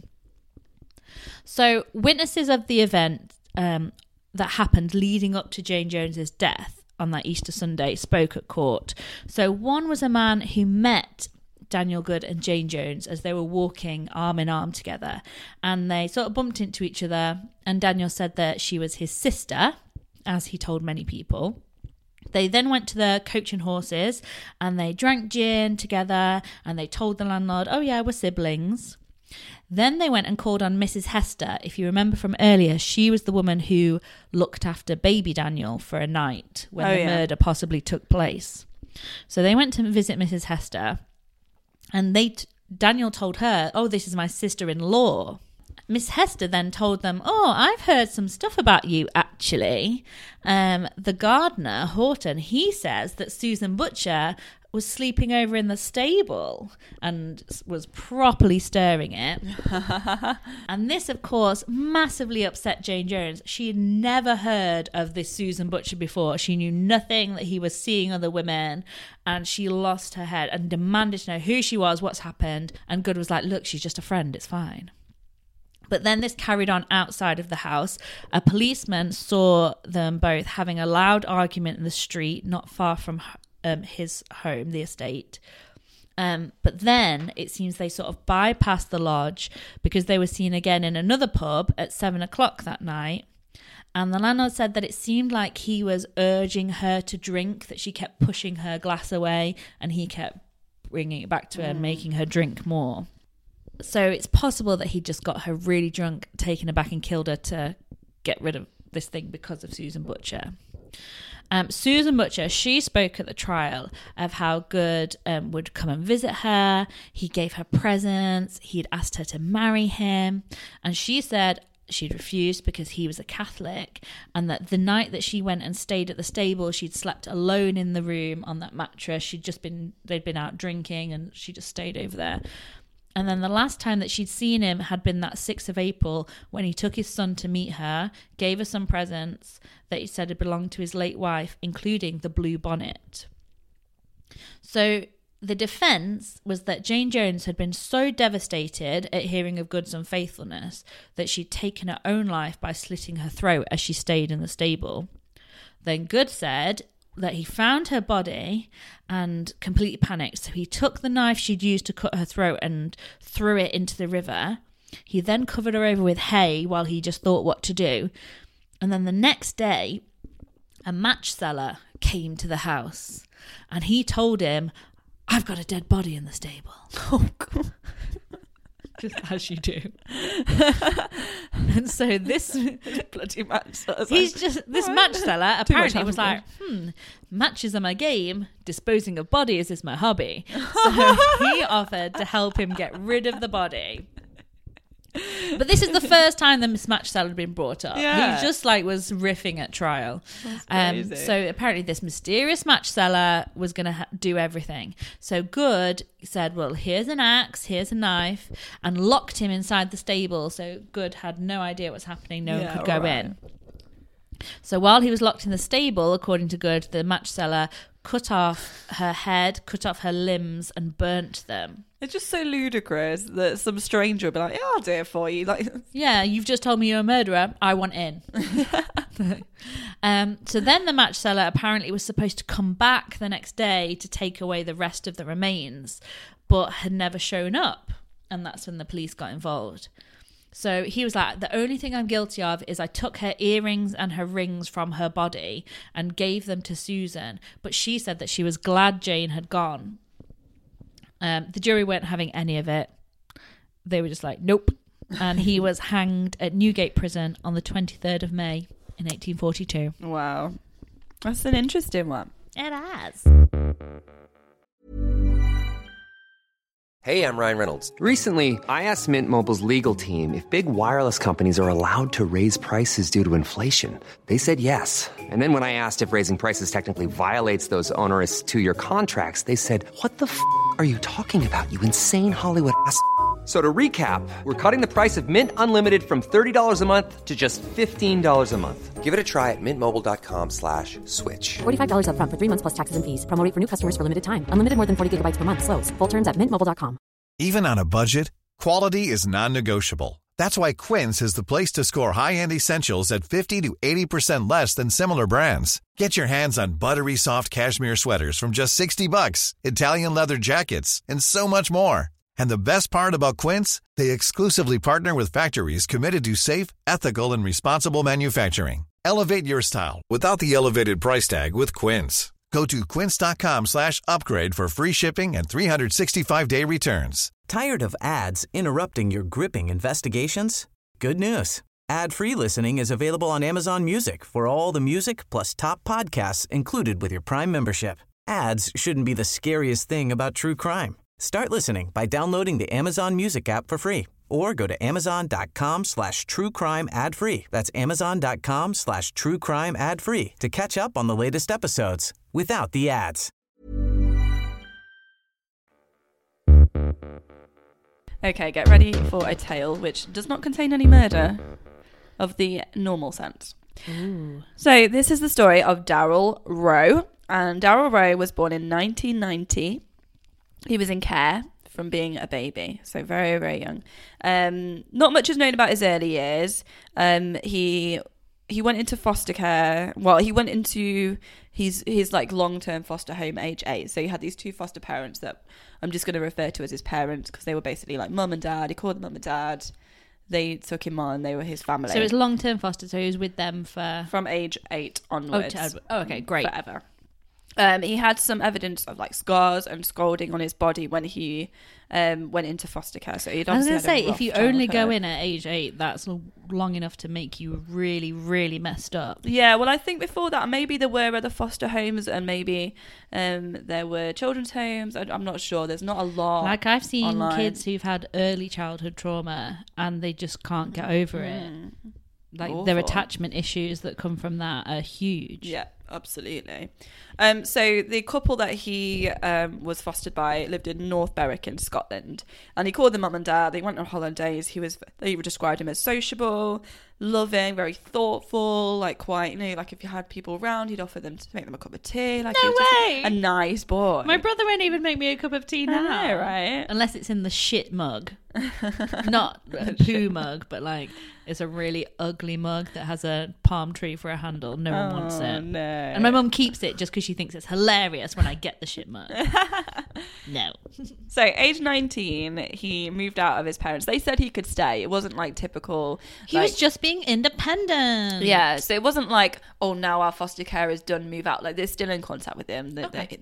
So witnesses of the event that happened leading up to Jane Jones's death on that Easter Sunday spoke at court. So one was a man who met Daniel Good and Jane Jones as they were walking arm in arm together, and they sort of bumped into each other, and Daniel said that she was his sister, as he told many people. They then went to the Coach and Horses and they drank gin together, and they told the landlord, oh yeah, we're siblings. Then they went and called on Mrs. Hester. If you remember from earlier, she was the woman who looked after baby Daniel for a night when the murder possibly took place. So they went to visit Mrs. Hester, and Daniel told her, oh, this is my sister-in-law. Miss Hester then told them, oh, I've heard some stuff about you, actually. The gardener, Horton, he says that Susan Butcher was sleeping over in the stable and was properly stirring it. And this, of course, massively upset Jane Jones. She had never heard of this Susan Butcher before. She knew nothing, that he was seeing other women, and she lost her head and demanded to know who she was, what's happened. And Good was like, look, she's just a friend, it's fine. But then this carried on outside of the house. A policeman saw them both having a loud argument in the street not far from his home, the estate. But then it seems they sort of bypassed the lodge because they were seen again in another pub at 7:00 that night. And the landlord said that it seemed like he was urging her to drink, that she kept pushing her glass away and he kept bringing it back to her and making her drink more. So it's possible that he just got her really drunk, taken her back and killed her to get rid of this thing because of Susan Butcher. Susan Butcher, she spoke at the trial of how Good would come and visit her. He gave her presents. He'd asked her to marry him. And she said she'd refused because he was a Catholic, and that the night that she went and stayed at the stable, she'd slept alone in the room on that mattress. They'd been out drinking and she just stayed over there. And then the last time that she'd seen him had been that 6th of April when he took his son to meet her, gave her some presents that he said had belonged to his late wife, including the blue bonnet. So the defence was that Jane Jones had been so devastated at hearing of Good's unfaithfulness that she'd taken her own life by slitting her throat as she stayed in the stable. Then Good said that he found her body and completely panicked. So he took the knife she'd used to cut her throat and threw it into the river. He then covered her over with hay while he just thought what to do. And then the next day, a match seller came to the house and he told him, I've got a dead body in the stable. Oh, God. Just as you do. And so this bloody match seller. This match seller apparently was like, matches are my game, disposing of bodies is my hobby. So he offered to help him get rid of the body. But this is the first time the match seller had been brought up. Yeah. He just was riffing at trial. That's crazy. So apparently this mysterious match seller was going to do everything. So Good said, well, here's an axe, here's a knife, and locked him inside the stable. So Good had no idea what was happening. No one could go in. So while he was locked in the stable, according to Good, the match seller cut off her head, cut off her limbs, and burnt them. It's just so ludicrous that some stranger would be like, yeah, I'll do it for you. Like, yeah, you've just told me you're a murderer. I want in. So then the match seller apparently was supposed to come back the next day to take away the rest of the remains, but had never shown up. And that's when the police got involved. So he was like, the only thing I'm guilty of is I took her earrings and her rings from her body and gave them to Susan. But she said that she was glad Jane had gone. The jury weren't having any of it. They were just like, nope. And he was hanged at Newgate Prison on the 23rd of May in 1842. wow. That's an interesting one. It has. Hey, I'm Ryan Reynolds. Recently, I asked Mint Mobile's legal team if big wireless companies are allowed to raise prices due to inflation. They said yes. And then when I asked if raising prices technically violates those onerous 2-year contracts, they said, what the f*** are you talking about, you insane Hollywood ass f- So to recap, we're cutting the price of Mint Unlimited from $30 a month to just $15 a month. Give it a try at mintmobile.com/switch. $45 up front for 3 months plus taxes and fees. Promo rate for new customers for limited time. Unlimited more than 40 gigabytes per month. Slows full terms at mintmobile.com. Even on a budget, quality is non-negotiable. That's why Quince is the place to score high-end essentials at 50 to 80% less than similar brands. Get your hands on buttery soft cashmere sweaters from just $60, Italian leather jackets, and so much more. And the best part about Quince, they exclusively partner with factories committed to safe, ethical, and responsible manufacturing. Elevate your style without the elevated price tag with Quince. Go to quince.com/upgrade for free shipping and 365-day returns. Tired of ads interrupting your gripping investigations? Good news. Ad-free listening is available on Amazon Music for all the music plus top podcasts included with your Prime membership. Ads shouldn't be the scariest thing about true crime. Start listening by downloading the Amazon Music app for free or go to amazon.com/truecrime ad-free. That's amazon.com/truecrime ad-free to catch up on the latest episodes without the ads. Okay, get ready for a tale which does not contain any murder of the normal sense. Ooh. So this is the story of Daryl Rowe. And Daryl Rowe was born in 1990. He was in care from being a baby, so very, very young. Not much is known about his early years. He went into foster care. Well, he went into his like long-term foster home age 8. So he had these two foster parents that I'm just going to refer to as his parents because they were basically like mum and dad. He called them mum and dad. They took him on. They were his family. So it's long-term foster. So he was with them from age 8 onwards. Oh, okay, great. Forever. He had some evidence of like scars and scalding on his body when he went into foster care. So he'd I was obviously going to say, had a if you rough only go childhood. in at age 8, that's long enough to make you really, really messed up. Yeah, well, I think before that, maybe there were other foster homes and maybe there were children's homes. I'm not sure. There's not a lot. Like I've seen online. kids who've had early childhood trauma and they just can't get over it. Like their Awful. attachment issues that come from that are huge. Yeah, absolutely. So the couple that he was fostered by lived in North Berwick in Scotland, and he called them mum and dad. They went on holidays. They described him as sociable, loving, very thoughtful, like quite, you know, like if you had people around, he'd offer them to make them a cup of tea. Like No he was just way! a nice boy. My brother won't even make me a cup of tea I now. know, right? Unless it's in the shit mug. Not a poo mug, but like it's a really ugly mug that has a palm tree for a handle. No one wants it. No. And my mum keeps it just because she thinks it's hilarious when I get the shit mug. No. So, age 19, he moved out of his parents. They said he could stay. It wasn't like typical. He was just being independent. Yeah, so it wasn't like, oh, now our foster care is done, move out. Like, they're still in contact with him.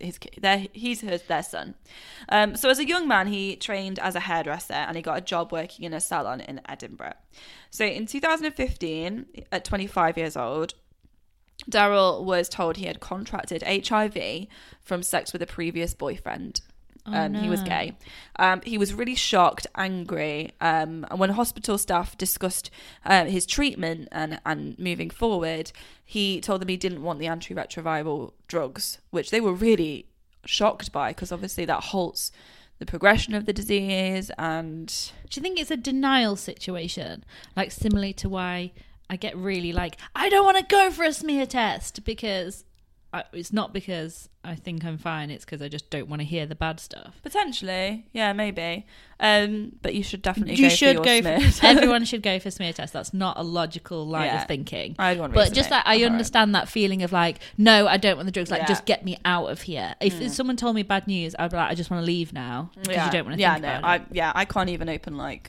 He's their son. So as a young man, he trained as a hairdresser and he got a job working in a salon in Edinburgh. So in 2015, at 25 years old, Daryl was told he had contracted HIV from sex with a previous boyfriend. He was gay. He was really shocked, angry. And when hospital staff discussed his treatment and moving forward, he told them he didn't want the antiretroviral drugs, which they were really shocked by because obviously that halts the progression of the disease. And do you think it's a denial situation? Like similarly to why I get really like, I don't want to go for a smear test because it's not because I think I'm fine. It's because I just don't want to hear the bad stuff. potentially, yeah, maybe. But you should definitely You go should for go your for, smear test. everyone should go for smear test. That's not a logical line Yeah. of thinking. I'd want but reason just it. like I Alright. understand that feeling of like, no, I don't want the drugs. Like, Yeah. just get me out of here. If someone told me bad news, I'd be like, I just want to leave now because you don't want to think about it. I can't even open like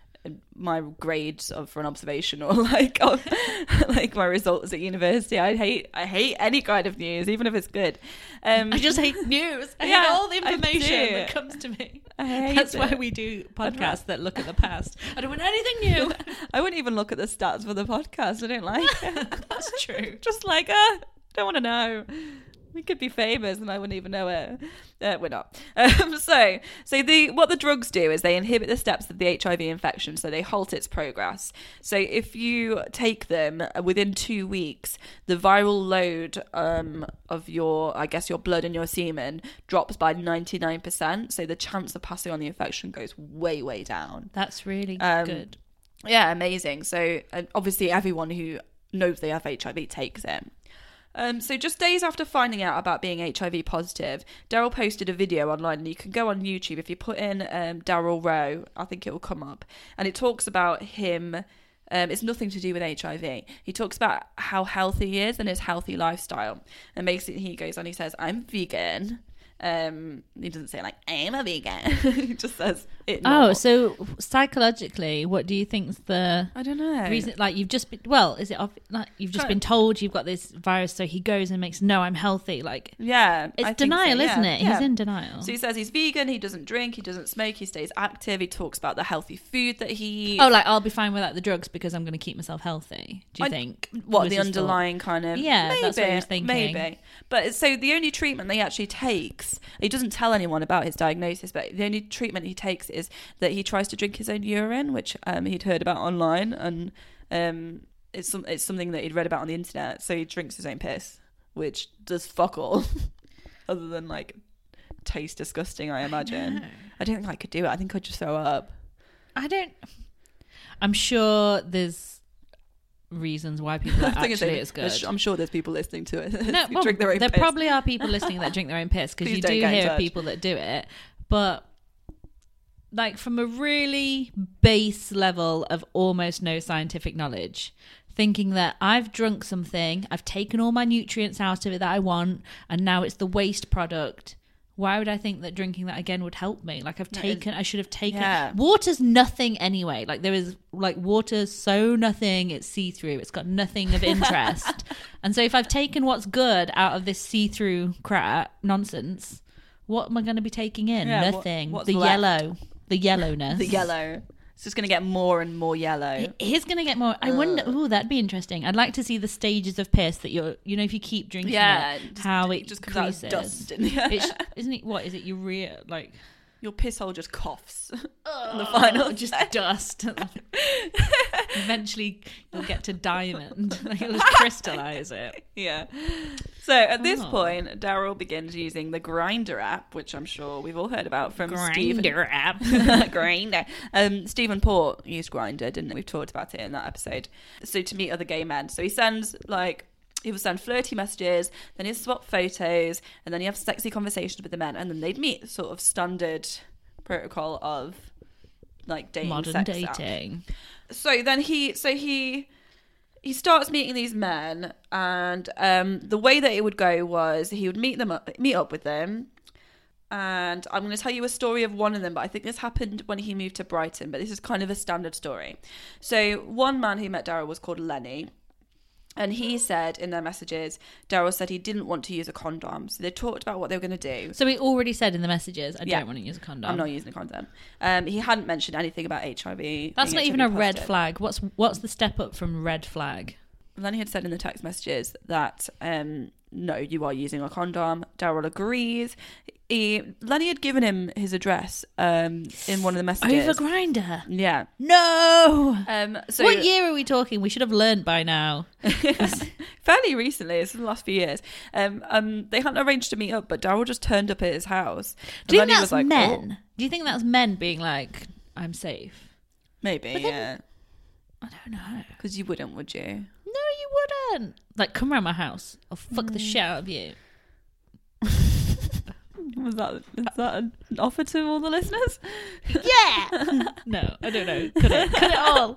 my grades for an observation or like like my results at university. I hate any kind of news, even if it's good. I just hate news. I Yeah, hate all the I information do. that comes to me. I hate That's why it. we do podcasts that look at the past. I don't want anything new. I wouldn't even look at the stats for the podcast. I don't like it. That's true. Just like, don't want to know. We could be famous and I wouldn't even know it. We're not. So what the drugs do is they inhibit the steps of the HIV infection, so they halt its progress. So if you take them within 2 weeks, the viral load of your blood and your semen drops by 99%. So the chance of passing on the infection goes way, way down. That's really good. Yeah, amazing. So obviously everyone who knows they have HIV takes it. So just days after finding out about being HIV positive, Daryl posted a video online, and you can go on YouTube. If you put in Daryl Rowe, I think it will come up. And it talks about him. It's nothing to do with HIV. He talks about how healthy he is and his healthy lifestyle. And basically he goes on, he says, I'm vegan. He doesn't say like, I'm a vegan. He just says it. Oh, so psychologically, what do you think's the I don't know reason? Like you've just been, well, is it like you've just been told you've got this virus, so he goes and makes I'm healthy. Like it's denial, isn't it? Yeah. He's in denial. So he says he's vegan. He doesn't drink. He doesn't smoke. He stays active. He talks about the healthy food that he eats. Oh, like I'll be fine without the drugs because I'm going to keep myself healthy. Do you think? What the underlying kind of maybe, that's what he was thinking. Maybe, but so the only treatment he actually takes. He doesn't tell anyone about his diagnosis, but the only treatment he takes is that he tries to drink his own urine, which he'd heard about online, and it's something that he'd read about on the internet. So he drinks his own piss, which does fuck all, other than like taste disgusting. I imagine. I don't think I could do it. I think I'd just throw up. I'm sure there's reasons why people are actually it's good. I'm sure there's people listening to it no, well, drink their own there piss. Probably are people listening that drink their own piss, because you do hear of people that do it, but like from a really base level of almost no scientific knowledge, thinking that I've drunk something, I've taken all my nutrients out of it that I want, and now it's the waste product. Why would I think that drinking that again would help me? Like I should have taken water's nothing anyway. Like there is like water's so nothing, it's see-through. It's got nothing of interest. And so if I've taken what's good out of this see-through crap nonsense, what am I going to be taking in? Nothing. What's the left? The yellowness. The yellow. It's just going to get more and more yellow. It is going to get more. I wonder. Oh, that'd be interesting. I'd like to see the stages of piss that if you keep drinking it, how it just comes out dust. Isn't it? What is it? Urea? Like your piss hole just coughs. The final just dust. Eventually, you'll get to diamond. Like it'll just crystallize it. Yeah. So at this point, Daryl begins using the Grindr app, which I'm sure we've all heard about from Grindr app. Grindr. Stephen Port used Grindr, didn't he? We've talked about it in that episode. So to meet other gay men. So he will send flirty messages, then he'll swap photos, and then he have sexy conversations with the men, and then they'd meet. Sort of standard protocol of like dating, modern dating. App. So then he starts meeting these men, and the way that it would go was he would meet up with them. And I'm going to tell you a story of one of them, but I think this happened when he moved to Brighton, but this is kind of a standard story. So one man who met Daryl was called Lenny. And he said in their messages, Daryl said he didn't want to use a condom. So they talked about what they were going to do. So he already said in the messages, I don't want to use a condom. I'm not using a condom. He hadn't mentioned anything about HIV. That's not even a red flag. What's the step up from red flag? Lenny had said in the text messages that, no, you are using a condom. Daryl agrees. Lenny had given him his address in one of the messages. Over Grindr? Yeah. No! So what year are we talking? We should have learned by now. Fairly recently. It's in the last few years. They hadn't arranged to meet up, but Daryl just turned up at his house. Do you think that's men? Oh. Do you think that's men being like, I'm safe? Maybe, yeah. I don't know. Because you wouldn't, would you? No, you wouldn't. Like, come around my house. I'll fuck the shit out of you. Is that an offer to all the listeners? Yeah. No, I don't know. Cut it all.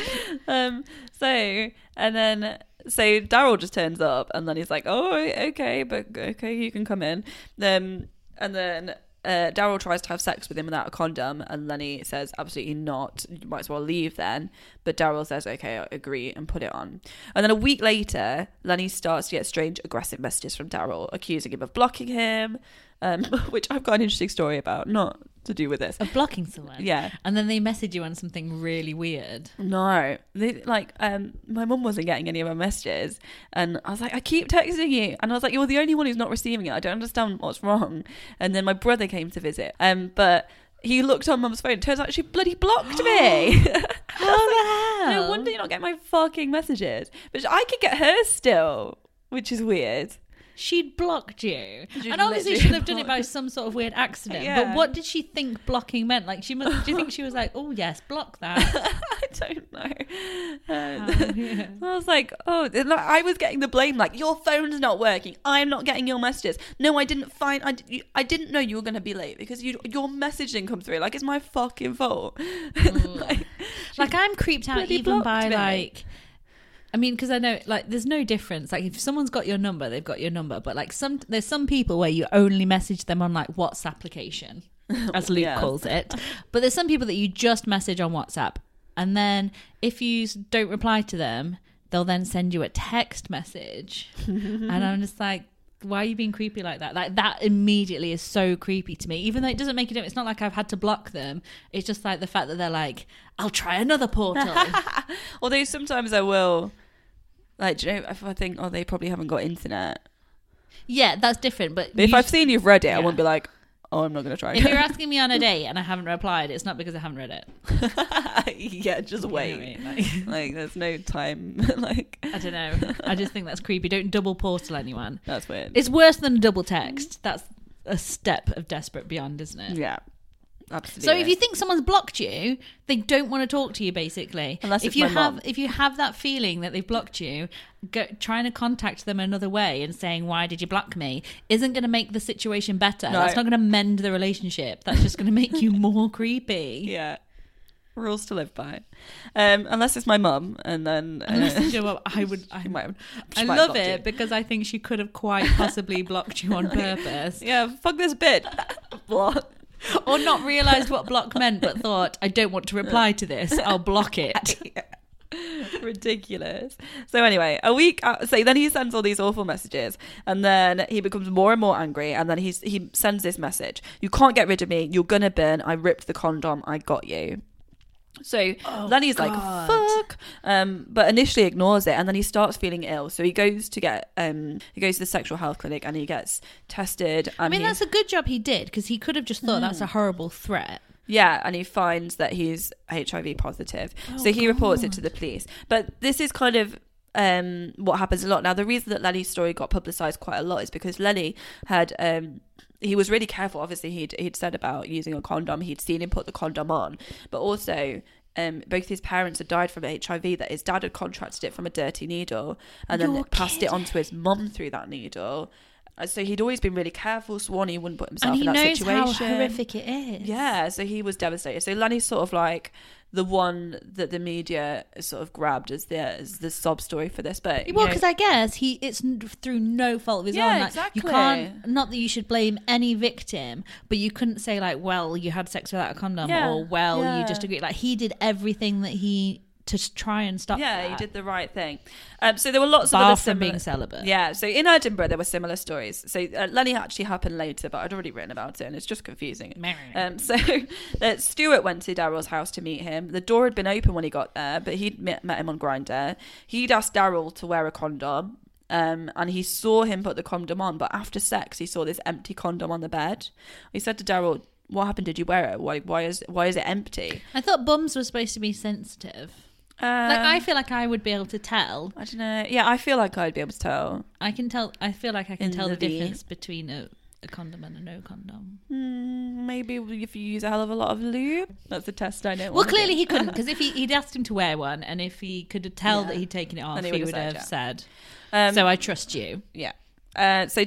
So Daryl just turns up, and then he's like, "Oh, okay, you can come in." And then Daryl tries to have sex with him without a condom, and Lenny says, "Absolutely not. You might as well leave then." But Daryl says, "Okay, I agree," and put it on. And then a week later, Lenny starts to get strange, aggressive messages from Daryl, accusing him of blocking him. Which I've got an interesting story about. Not to do with this. Of blocking someone? Yeah. And then they message you on something really weird. No. My mum wasn't getting any of my messages. And I was like, I keep texting you. And I was like, you're the only one who's not receiving it. I don't understand what's wrong. And then my brother came to visit. But he looked on mum's phone. It turns out she bloody blocked me. How the hell? No wonder you're not getting my fucking messages. But I could get hers still, which is weird. She'd blocked you. She'd And obviously literally she'd have done it by blocked- some sort of weird accident. Yeah. But what did she think blocking meant? Like, do you think she was like, oh yes, block that? I don't know. Yeah. I was like, oh, I was getting the blame. Like, your phone's not working. I'm not getting your messages. No, I didn't I didn't know you were going to be late because your message didn't come through. Like, it's my fucking fault. Like, I'm creeped out bloody even by blocked me. like, I mean, because I know, like, there's no difference. Like, if someone's got your number, they've got your number. But like, there's some people where you only message them on like WhatsApp application, as Luke Yeah. calls it. But there's some people that you just message on WhatsApp, and then if you don't reply to them, they'll then send you a text message, and I'm just like, why are you being creepy like that? Like, that immediately is so creepy to me. Even though it doesn't make a difference. It's not like I've had to block them. It's just like the fact that they're like, I'll try another portal. Although sometimes I will, like, do you know, if I think, oh, they probably haven't got internet. Yeah, that's different. But If you- I've seen you've read it, I Yeah. won't be like, oh, I'm not going to try if again. you're asking me on a date and I haven't replied, it's not because I haven't read it. Yeah, just wait. You know what I mean? Like, there's no time. Like, I don't know. I just think that's creepy. Don't double portal anyone. that's weird. It's worse than a double text. That's a step of desperate beyond, isn't it? Yeah, absolutely. So if you think someone's blocked you, they don't want to talk to you, basically. Unless if it's you my have mum. if you have that feeling that they've blocked you, trying to contact them another way and saying, why did you block me, isn't going to make the situation better. No. That's not going to mend the relationship. That's just going to make you more creepy. yeah, rules to live by. Unless it's my mum, and then You know what, I might I have love blocked it you. because I think she could have quite possibly blocked you on purpose. Yeah, fuck this bit. Block. Or not realised what block meant, but thought, I don't want to reply to this, I'll block it. Ridiculous. So anyway, a week out, so then he sends all these awful messages, and then he becomes more and more angry, and then he sends this message: you can't get rid of me, you're gonna burn, I ripped the condom, I got you. So then he's like, fuck, but initially ignores it, and then he starts feeling ill, so he goes to the sexual health clinic and he gets tested, and I mean, that's a good job he did, because he could have just thought that's a horrible threat. yeah, and he finds that he's HIV positive. So he reports it to the police. But this is kind of what happens a lot. Now, the reason that Lenny's story got publicised quite a lot is because Lenny had... he was really careful. Obviously, he'd said about using a condom. He'd seen him put the condom on. But also... both his parents had died from HIV, that his dad had contracted it from a dirty needle and then passed it on to his mum through that needle. So he'd always been really careful, sworn he wouldn't put himself And he in that knows situation. how horrific it is. Yeah, so he was devastated. So Lenny's sort of like the one that the media sort of grabbed as the sob story for this. But Well, because I guess it's through no fault of his Yeah, own. Like, exactly. You can't, not that you should blame any victim, but you couldn't say like, well, you had sex without a condom, Yeah, or well, yeah. you just agreed. Like, he did everything that to try and stop. yeah, that. he did the right thing. So there were lots of Bar other from similar... being celibate. Yeah, so in Edinburgh there were similar stories. So Lenny actually happened later, but I'd already written about it, and it's just confusing. So Stuart went to Daryl's house to meet him. The door had been open when he got there, but he'd met him on Grindr. He'd asked Daryl to wear a condom, and he saw him put the condom on, but after sex he saw this empty condom on the bed. He said to Daryl, "What happened? Did you wear it? Why is it empty?" I thought bums were supposed to be sensitive. Like, I feel like I would be able to tell. I don't know. Yeah, I feel like I'd be able to tell. I can tell. I feel like I can In tell the the V. difference between a condom and a no condom. Maybe if you use a hell of a lot of lube. That's a test I don't Well, want. clearly he couldn't, because if he'd asked him to wear one, and if he could tell that he'd taken it off, Then he he would would've have said, said. So I trust you. Yeah. So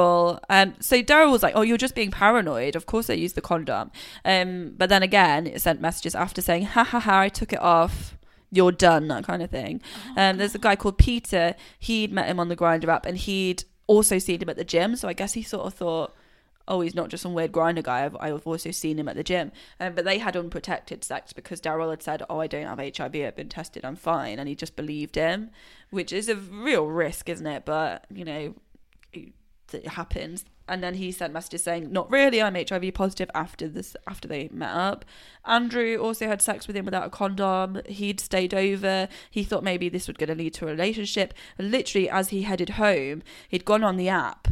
Daryl was like, "Oh, you're just being paranoid. Of course I used the condom." But then again, it sent messages after saying, "Ha ha ha, I took it off. You're done," that kind of thing. There's a guy called Peter. He'd met him on the Grindr app, and he'd also seen him at the gym. So I guess he sort of thought, "Oh, he's not just some weird Grindr guy. I've also seen him at the gym." But they had unprotected sex because Daryl had said, "Oh, I don't have HIV. I've been tested. I'm fine," and he just believed him, which is a real risk, isn't it? But you know, it happens. And then he sent messages saying, not really, I'm HIV positive after they met up. Andrew also had sex with him without a condom. He'd stayed over. He thought maybe this was going to lead to a relationship. And literally, as he headed home, he'd gone on the app,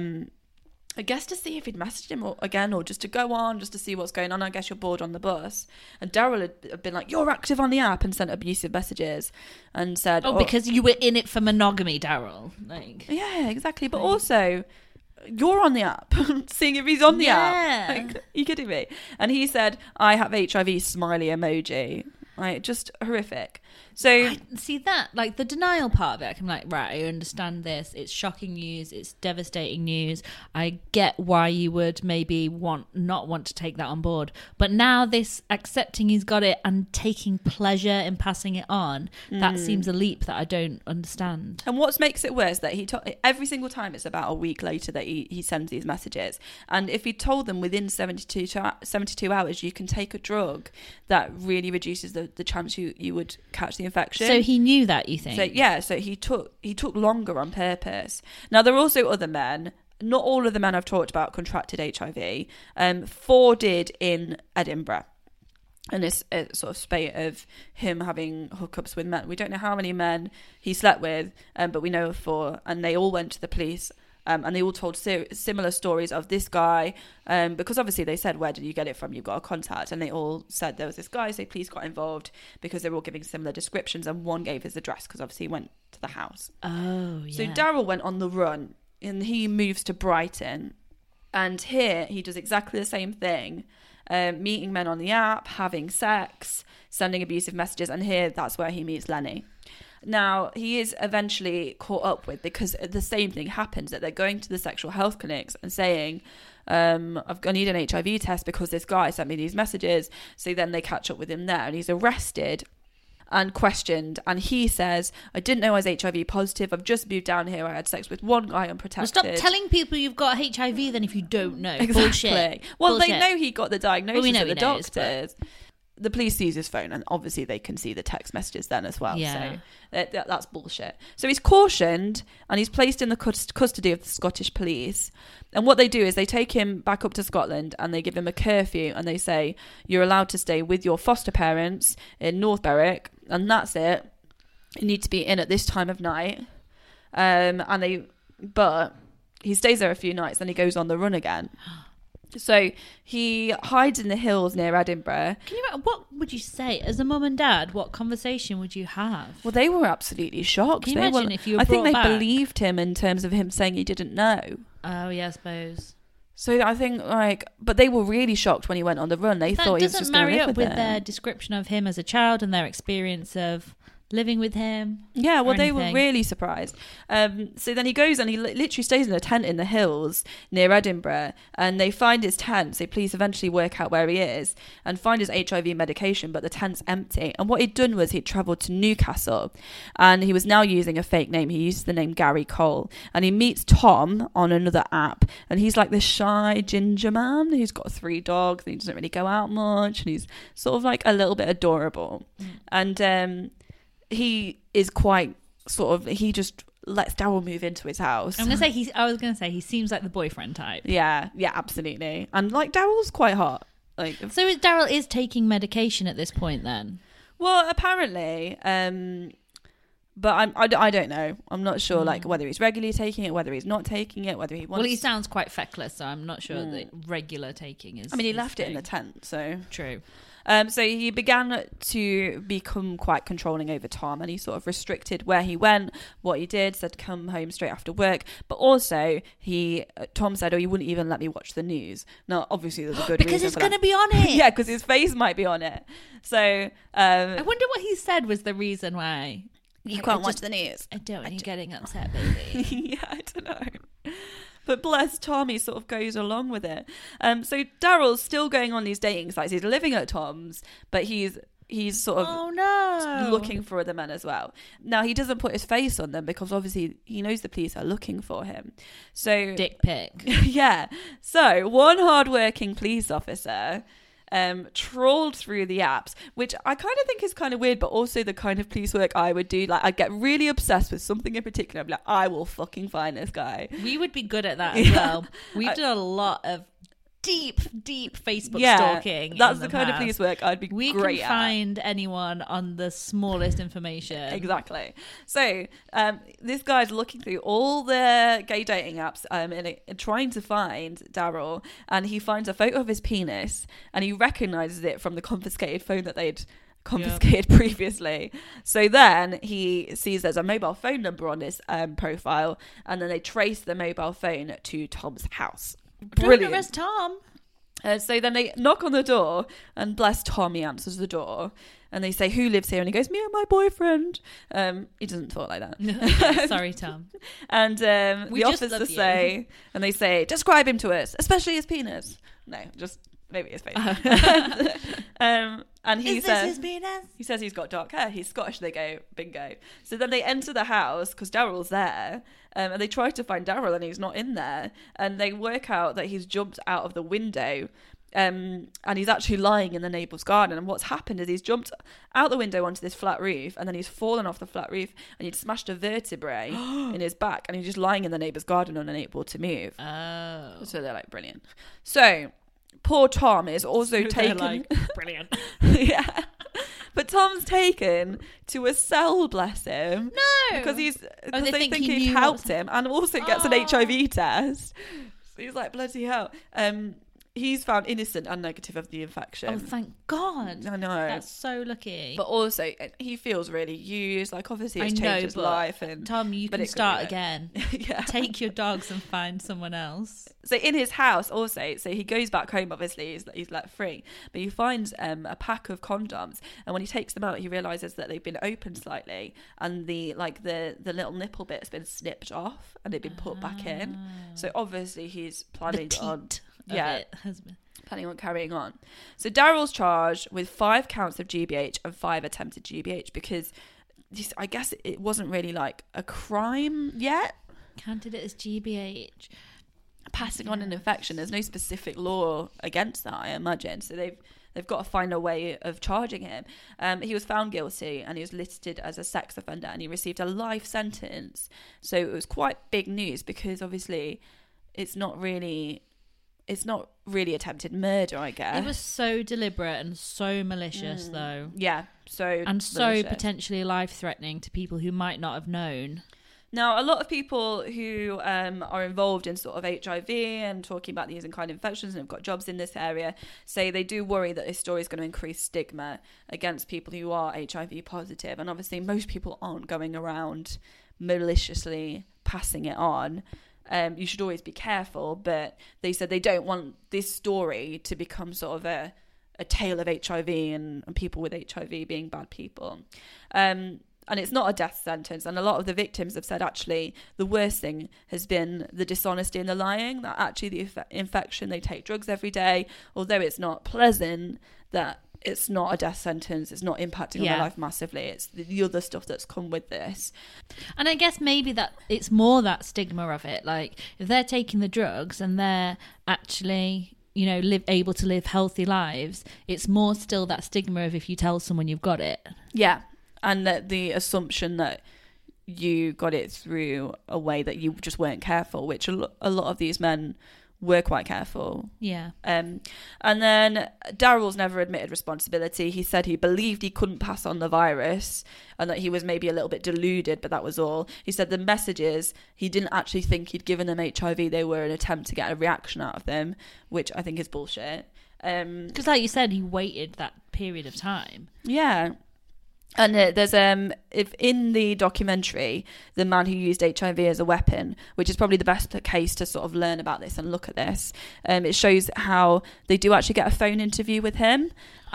I guess to see if he'd messaged him again, or just to go on, just to see what's going on. I guess you're bored on the bus. And Daryl had been like, you're active on the app, and sent abusive messages and said... Oh, because you were in it for monogamy, Daryl. Like, yeah, exactly. But also... you're on the app, seeing if he's on the app. Like, you kidding me? And he said, I have HIV, smiley emoji. Right, just horrific. So I see that, like the denial part of it, I'm like, right, I understand this. It's shocking news. It's devastating news. I get why you would maybe not want to take that on board. But now this accepting he's got it and taking pleasure in passing it on, that seems a leap that I don't understand. And what makes it worse that every single time it's about a week later that he sends these messages. And if he told them within 72 hours you can take a drug that really reduces the chance you would catch the infection. So he knew that, you think? So yeah, so he took longer on purpose. Now there are also other men. Not all of the men I've talked about contracted HIV. 4 did in Edinburgh. And this sort of spate of him having hookups with men. We don't know how many men he slept with, but we know of 4, and they all went to the police. And they all told similar stories of this guy, because obviously they said, where did you get it from? You've got a contact. And they all said there was this guy, so police got involved because they were all giving similar descriptions, and one gave his address because obviously he went to the house. Oh, yeah. So Daryl went on the run, and he moves to Brighton. And here he does exactly the same thing, meeting men on the app, having sex, sending abusive messages. And here, that's where he meets Lenny. Now, he is eventually caught up with, because the same thing happens, that they're going to the sexual health clinics and saying, I need an HIV test because this guy sent me these messages. So then they catch up with him there, and he's arrested and questioned. And he says, I didn't know I was HIV positive. I've just moved down here. I had sex with one guy unprotected. Well, stop telling people you've got HIV then if you don't know. Exactly. Bullshit. Well, Bullshit. they know he got the diagnosis we know at the he knows, doctors. The police seize his phone, and obviously they can see the text messages then as well. Yeah. So that's bullshit. So he's cautioned, and he's placed in the custody of the Scottish police. And what they do is they take him back up to Scotland, and they give him a curfew, and they say, you're allowed to stay with your foster parents in North Berwick, and that's it. You need to be in at this time of night. But he stays there a few nights, then he goes on the run again. So he hides in the hills near Edinburgh. What would you say as a mum and dad? What conversation would you have? Well, they were absolutely shocked. Can you imagine if you were I think brought they back? believed him in terms of him saying he didn't know. Oh yeah, I suppose. So I think but they were really shocked when he went on the run. They thought he was just going to live with marry up with their description of him as a child and their experience of living with him. Yeah, well, they were really surprised. So then he goes and he literally stays in a tent in the hills near Edinburgh, and they find his tent. So police eventually work out where he is and find his HIV medication, but the tent's empty. And what he'd done was he'd travelled to Newcastle, and he was now using a fake name. He used the name Gary Cole, and he meets Tom on another app, and he's like this shy ginger man who's got 3 dogs, and he doesn't really go out much, and he's sort of like a little bit adorable. And he is quite he just lets Daryl move into his house. I was going to say he seems like the boyfriend type. Yeah, absolutely. And like Daryl's quite hot. So Daryl is taking medication at this point then? Well, apparently, but I don't know. I'm not sure whether he's regularly taking it, whether he's not taking it, whether he wants. Well, he sounds quite feckless, so I'm not sure that regular taking is. I mean, he left it in the tent, so true. So he began to become quite controlling over Tom, and he sort of restricted where he went, what he did, said come home straight after work. But also, Tom said, you wouldn't even let me watch the news. Now, obviously, there's a good because reason it's going to be on it. Yeah, because his face might be on it. So I wonder what he said was the reason why. You can't watch the news. I don't want you getting upset, baby. Yeah, I don't know. But bless Tom, he sort of goes along with it. So Daryl's still going on these dating sites. He's living at Tom's, but he's sort of looking for other men as well. Now, he doesn't put his face on them because obviously he knows the police are looking for him. So dick pic. Yeah. So one hardworking police officer trawled through the apps, which I kind of think is kind of weird, but also the kind of police work I would do. Like, I'd get really obsessed with something in particular. I'd be like, I will fucking find this guy. We would be good at that as well. We've done a lot of deep Facebook stalking. That's the kind of police work I'd be we great can at. find anyone on the smallest information. Exactly. So this guy's looking through all the gay dating apps and trying to find Daryl, and he finds a photo of his penis, and he recognizes it from the confiscated phone that they'd confiscated previously. So then he sees there's a mobile phone number on this profile, and then they trace the mobile phone to Tom's house. Brilliant. Don't arrest Tom. So then they knock on the door, and bless Tom, he answers the door, and they say, who lives here? And he goes, me and my boyfriend. He doesn't talk like that. Sorry, Tom. And the officers say, and they say, describe him to us, especially his penis. No, just maybe his face. And he says, he says he's got dark hair. He's Scottish. They go, bingo. So then they enter the house because Daryl's there, and they try to find Daryl, and he's not in there. And they work out that he's jumped out of the window, and he's actually lying in the neighbour's garden. And what's happened is he's jumped out the window onto this flat roof, and then he's fallen off the flat roof, and he'd smashed a vertebrae in his back, and he's just lying in the neighbour's garden unable to move. Oh. So they're like, brilliant. So poor Tom is also taken. Like, brilliant. Yeah. But Tom's taken to a cell, bless him. No. Because they think he he's knew helped him, and also gets an HIV test. So he's like, bloody hell. He's found innocent and negative of the infection. Oh, thank God. I know. That's so lucky. But also, he feels really used. Like, obviously, it's changed his life. And Tom, you can start again. Yeah. Take your dogs and find someone else. So in his house also, so he goes back home, obviously, he's let free, but he finds a pack of condoms, and when he takes them out, he realises that they've been opened slightly, and the little nipple bit's been snipped off, and they've been put back in. So obviously he's planning on... planning on carrying on. So Daryl's charged with 5 counts of GBH and 5 attempted GBH because I guess it wasn't really like a crime yet. Counted it as GBH. Passing on an infection. There's no specific law against that, I imagine. So they've got to find a way of charging him. He was found guilty, and he was listed as a sex offender, and he received a life sentence. So it was quite big news because obviously it's not really attempted murder, I guess. It was so deliberate and so malicious, though. Yeah, and so potentially life-threatening to people who might not have known. Now, a lot of people who are involved in sort of HIV and talking about these kind of infections and have got jobs in this area say they do worry that this story is going to increase stigma against people who are HIV positive. And obviously, most people aren't going around maliciously passing it on. You should always be careful, but they said they don't want this story to become sort of a tale of HIV and people with HIV being bad people. And it's not a death sentence. And a lot of the victims have said, actually, the worst thing has been the dishonesty and the lying, that actually the infection, they take drugs every day, although it's not pleasant, that it's not a death sentence, it's not impacting on their life massively, it's the other stuff that's come with this. And I guess maybe that it's more that stigma of it, like if they're taking the drugs and they're actually, you know, able to live healthy lives, it's more still that stigma of if you tell someone you've got it. Yeah, and that the assumption that you got it through a way that you just weren't careful, which a lot of these men were quite careful. Yeah. And then Daryl's never admitted responsibility. He said he believed he couldn't pass on the virus and that he was maybe a little bit deluded, but that was all. He said the messages, he didn't actually think he'd given them HIV. They were an attempt to get a reaction out of them, which I think is bullshit. Because like you said, he waited that period of time. Yeah. And there's if in the documentary, the man who used HIV as a weapon, which is probably the best case to sort of learn about this and look at this, it shows how they do actually get a phone interview with him,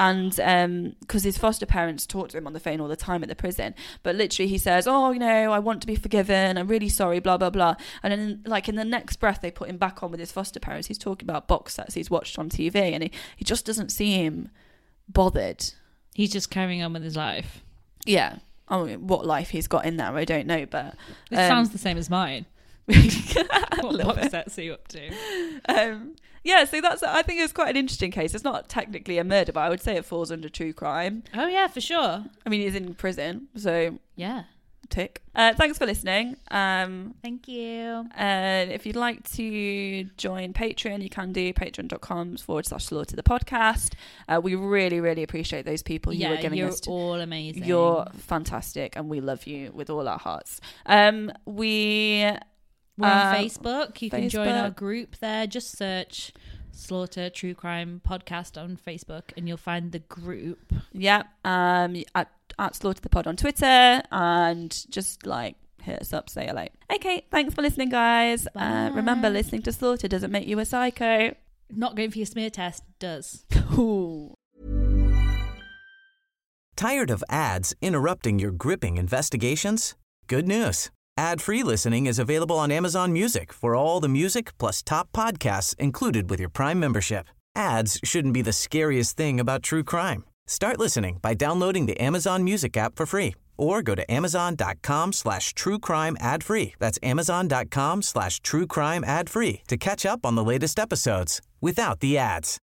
and because his foster parents talk to him on the phone all the time at the prison, but literally he says, oh, you know, I want to be forgiven, I'm really sorry, blah blah blah, and then like in the next breath they put him back on with his foster parents. He's talking about box sets he's watched on TV, and he just doesn't seem bothered. He's just carrying on with his life. Yeah. I mean, what life he's got in there, I don't know, but... It sounds the same as mine. What box sets are you up to? Yeah, so I think it's quite an interesting case. It's not technically a murder, but I would say it falls under true crime. Oh yeah, for sure. I mean, he's in prison, so yeah. Tick. Thanks for listening. Thank you. If you'd like to join Patreon, you can do patreon.com/slaughter the podcast. We really, really appreciate those people you are giving you're us. All amazing. You're fantastic, and we love you with all our hearts. We're on Facebook. You can join our group there. Just search Slaughter True Crime Podcast on Facebook, and you'll find the group. Yeah. At Slaughter the Pod on Twitter, and just like hit us up, say hello. Okay, thanks for listening, guys. Remember, listening to Slaughter doesn't make you a psycho. Not going for your smear test does. Ooh. Tired of ads interrupting your gripping investigations? Good news. Ad-free listening is available on Amazon Music for all the music plus top podcasts included with your Prime membership. Ads shouldn't be the scariest thing about true crime. Start listening by downloading the Amazon Music app for free or go to amazon.com/truecrime ad-free. That's amazon.com/truecrime ad-free to catch up on the latest episodes without the ads.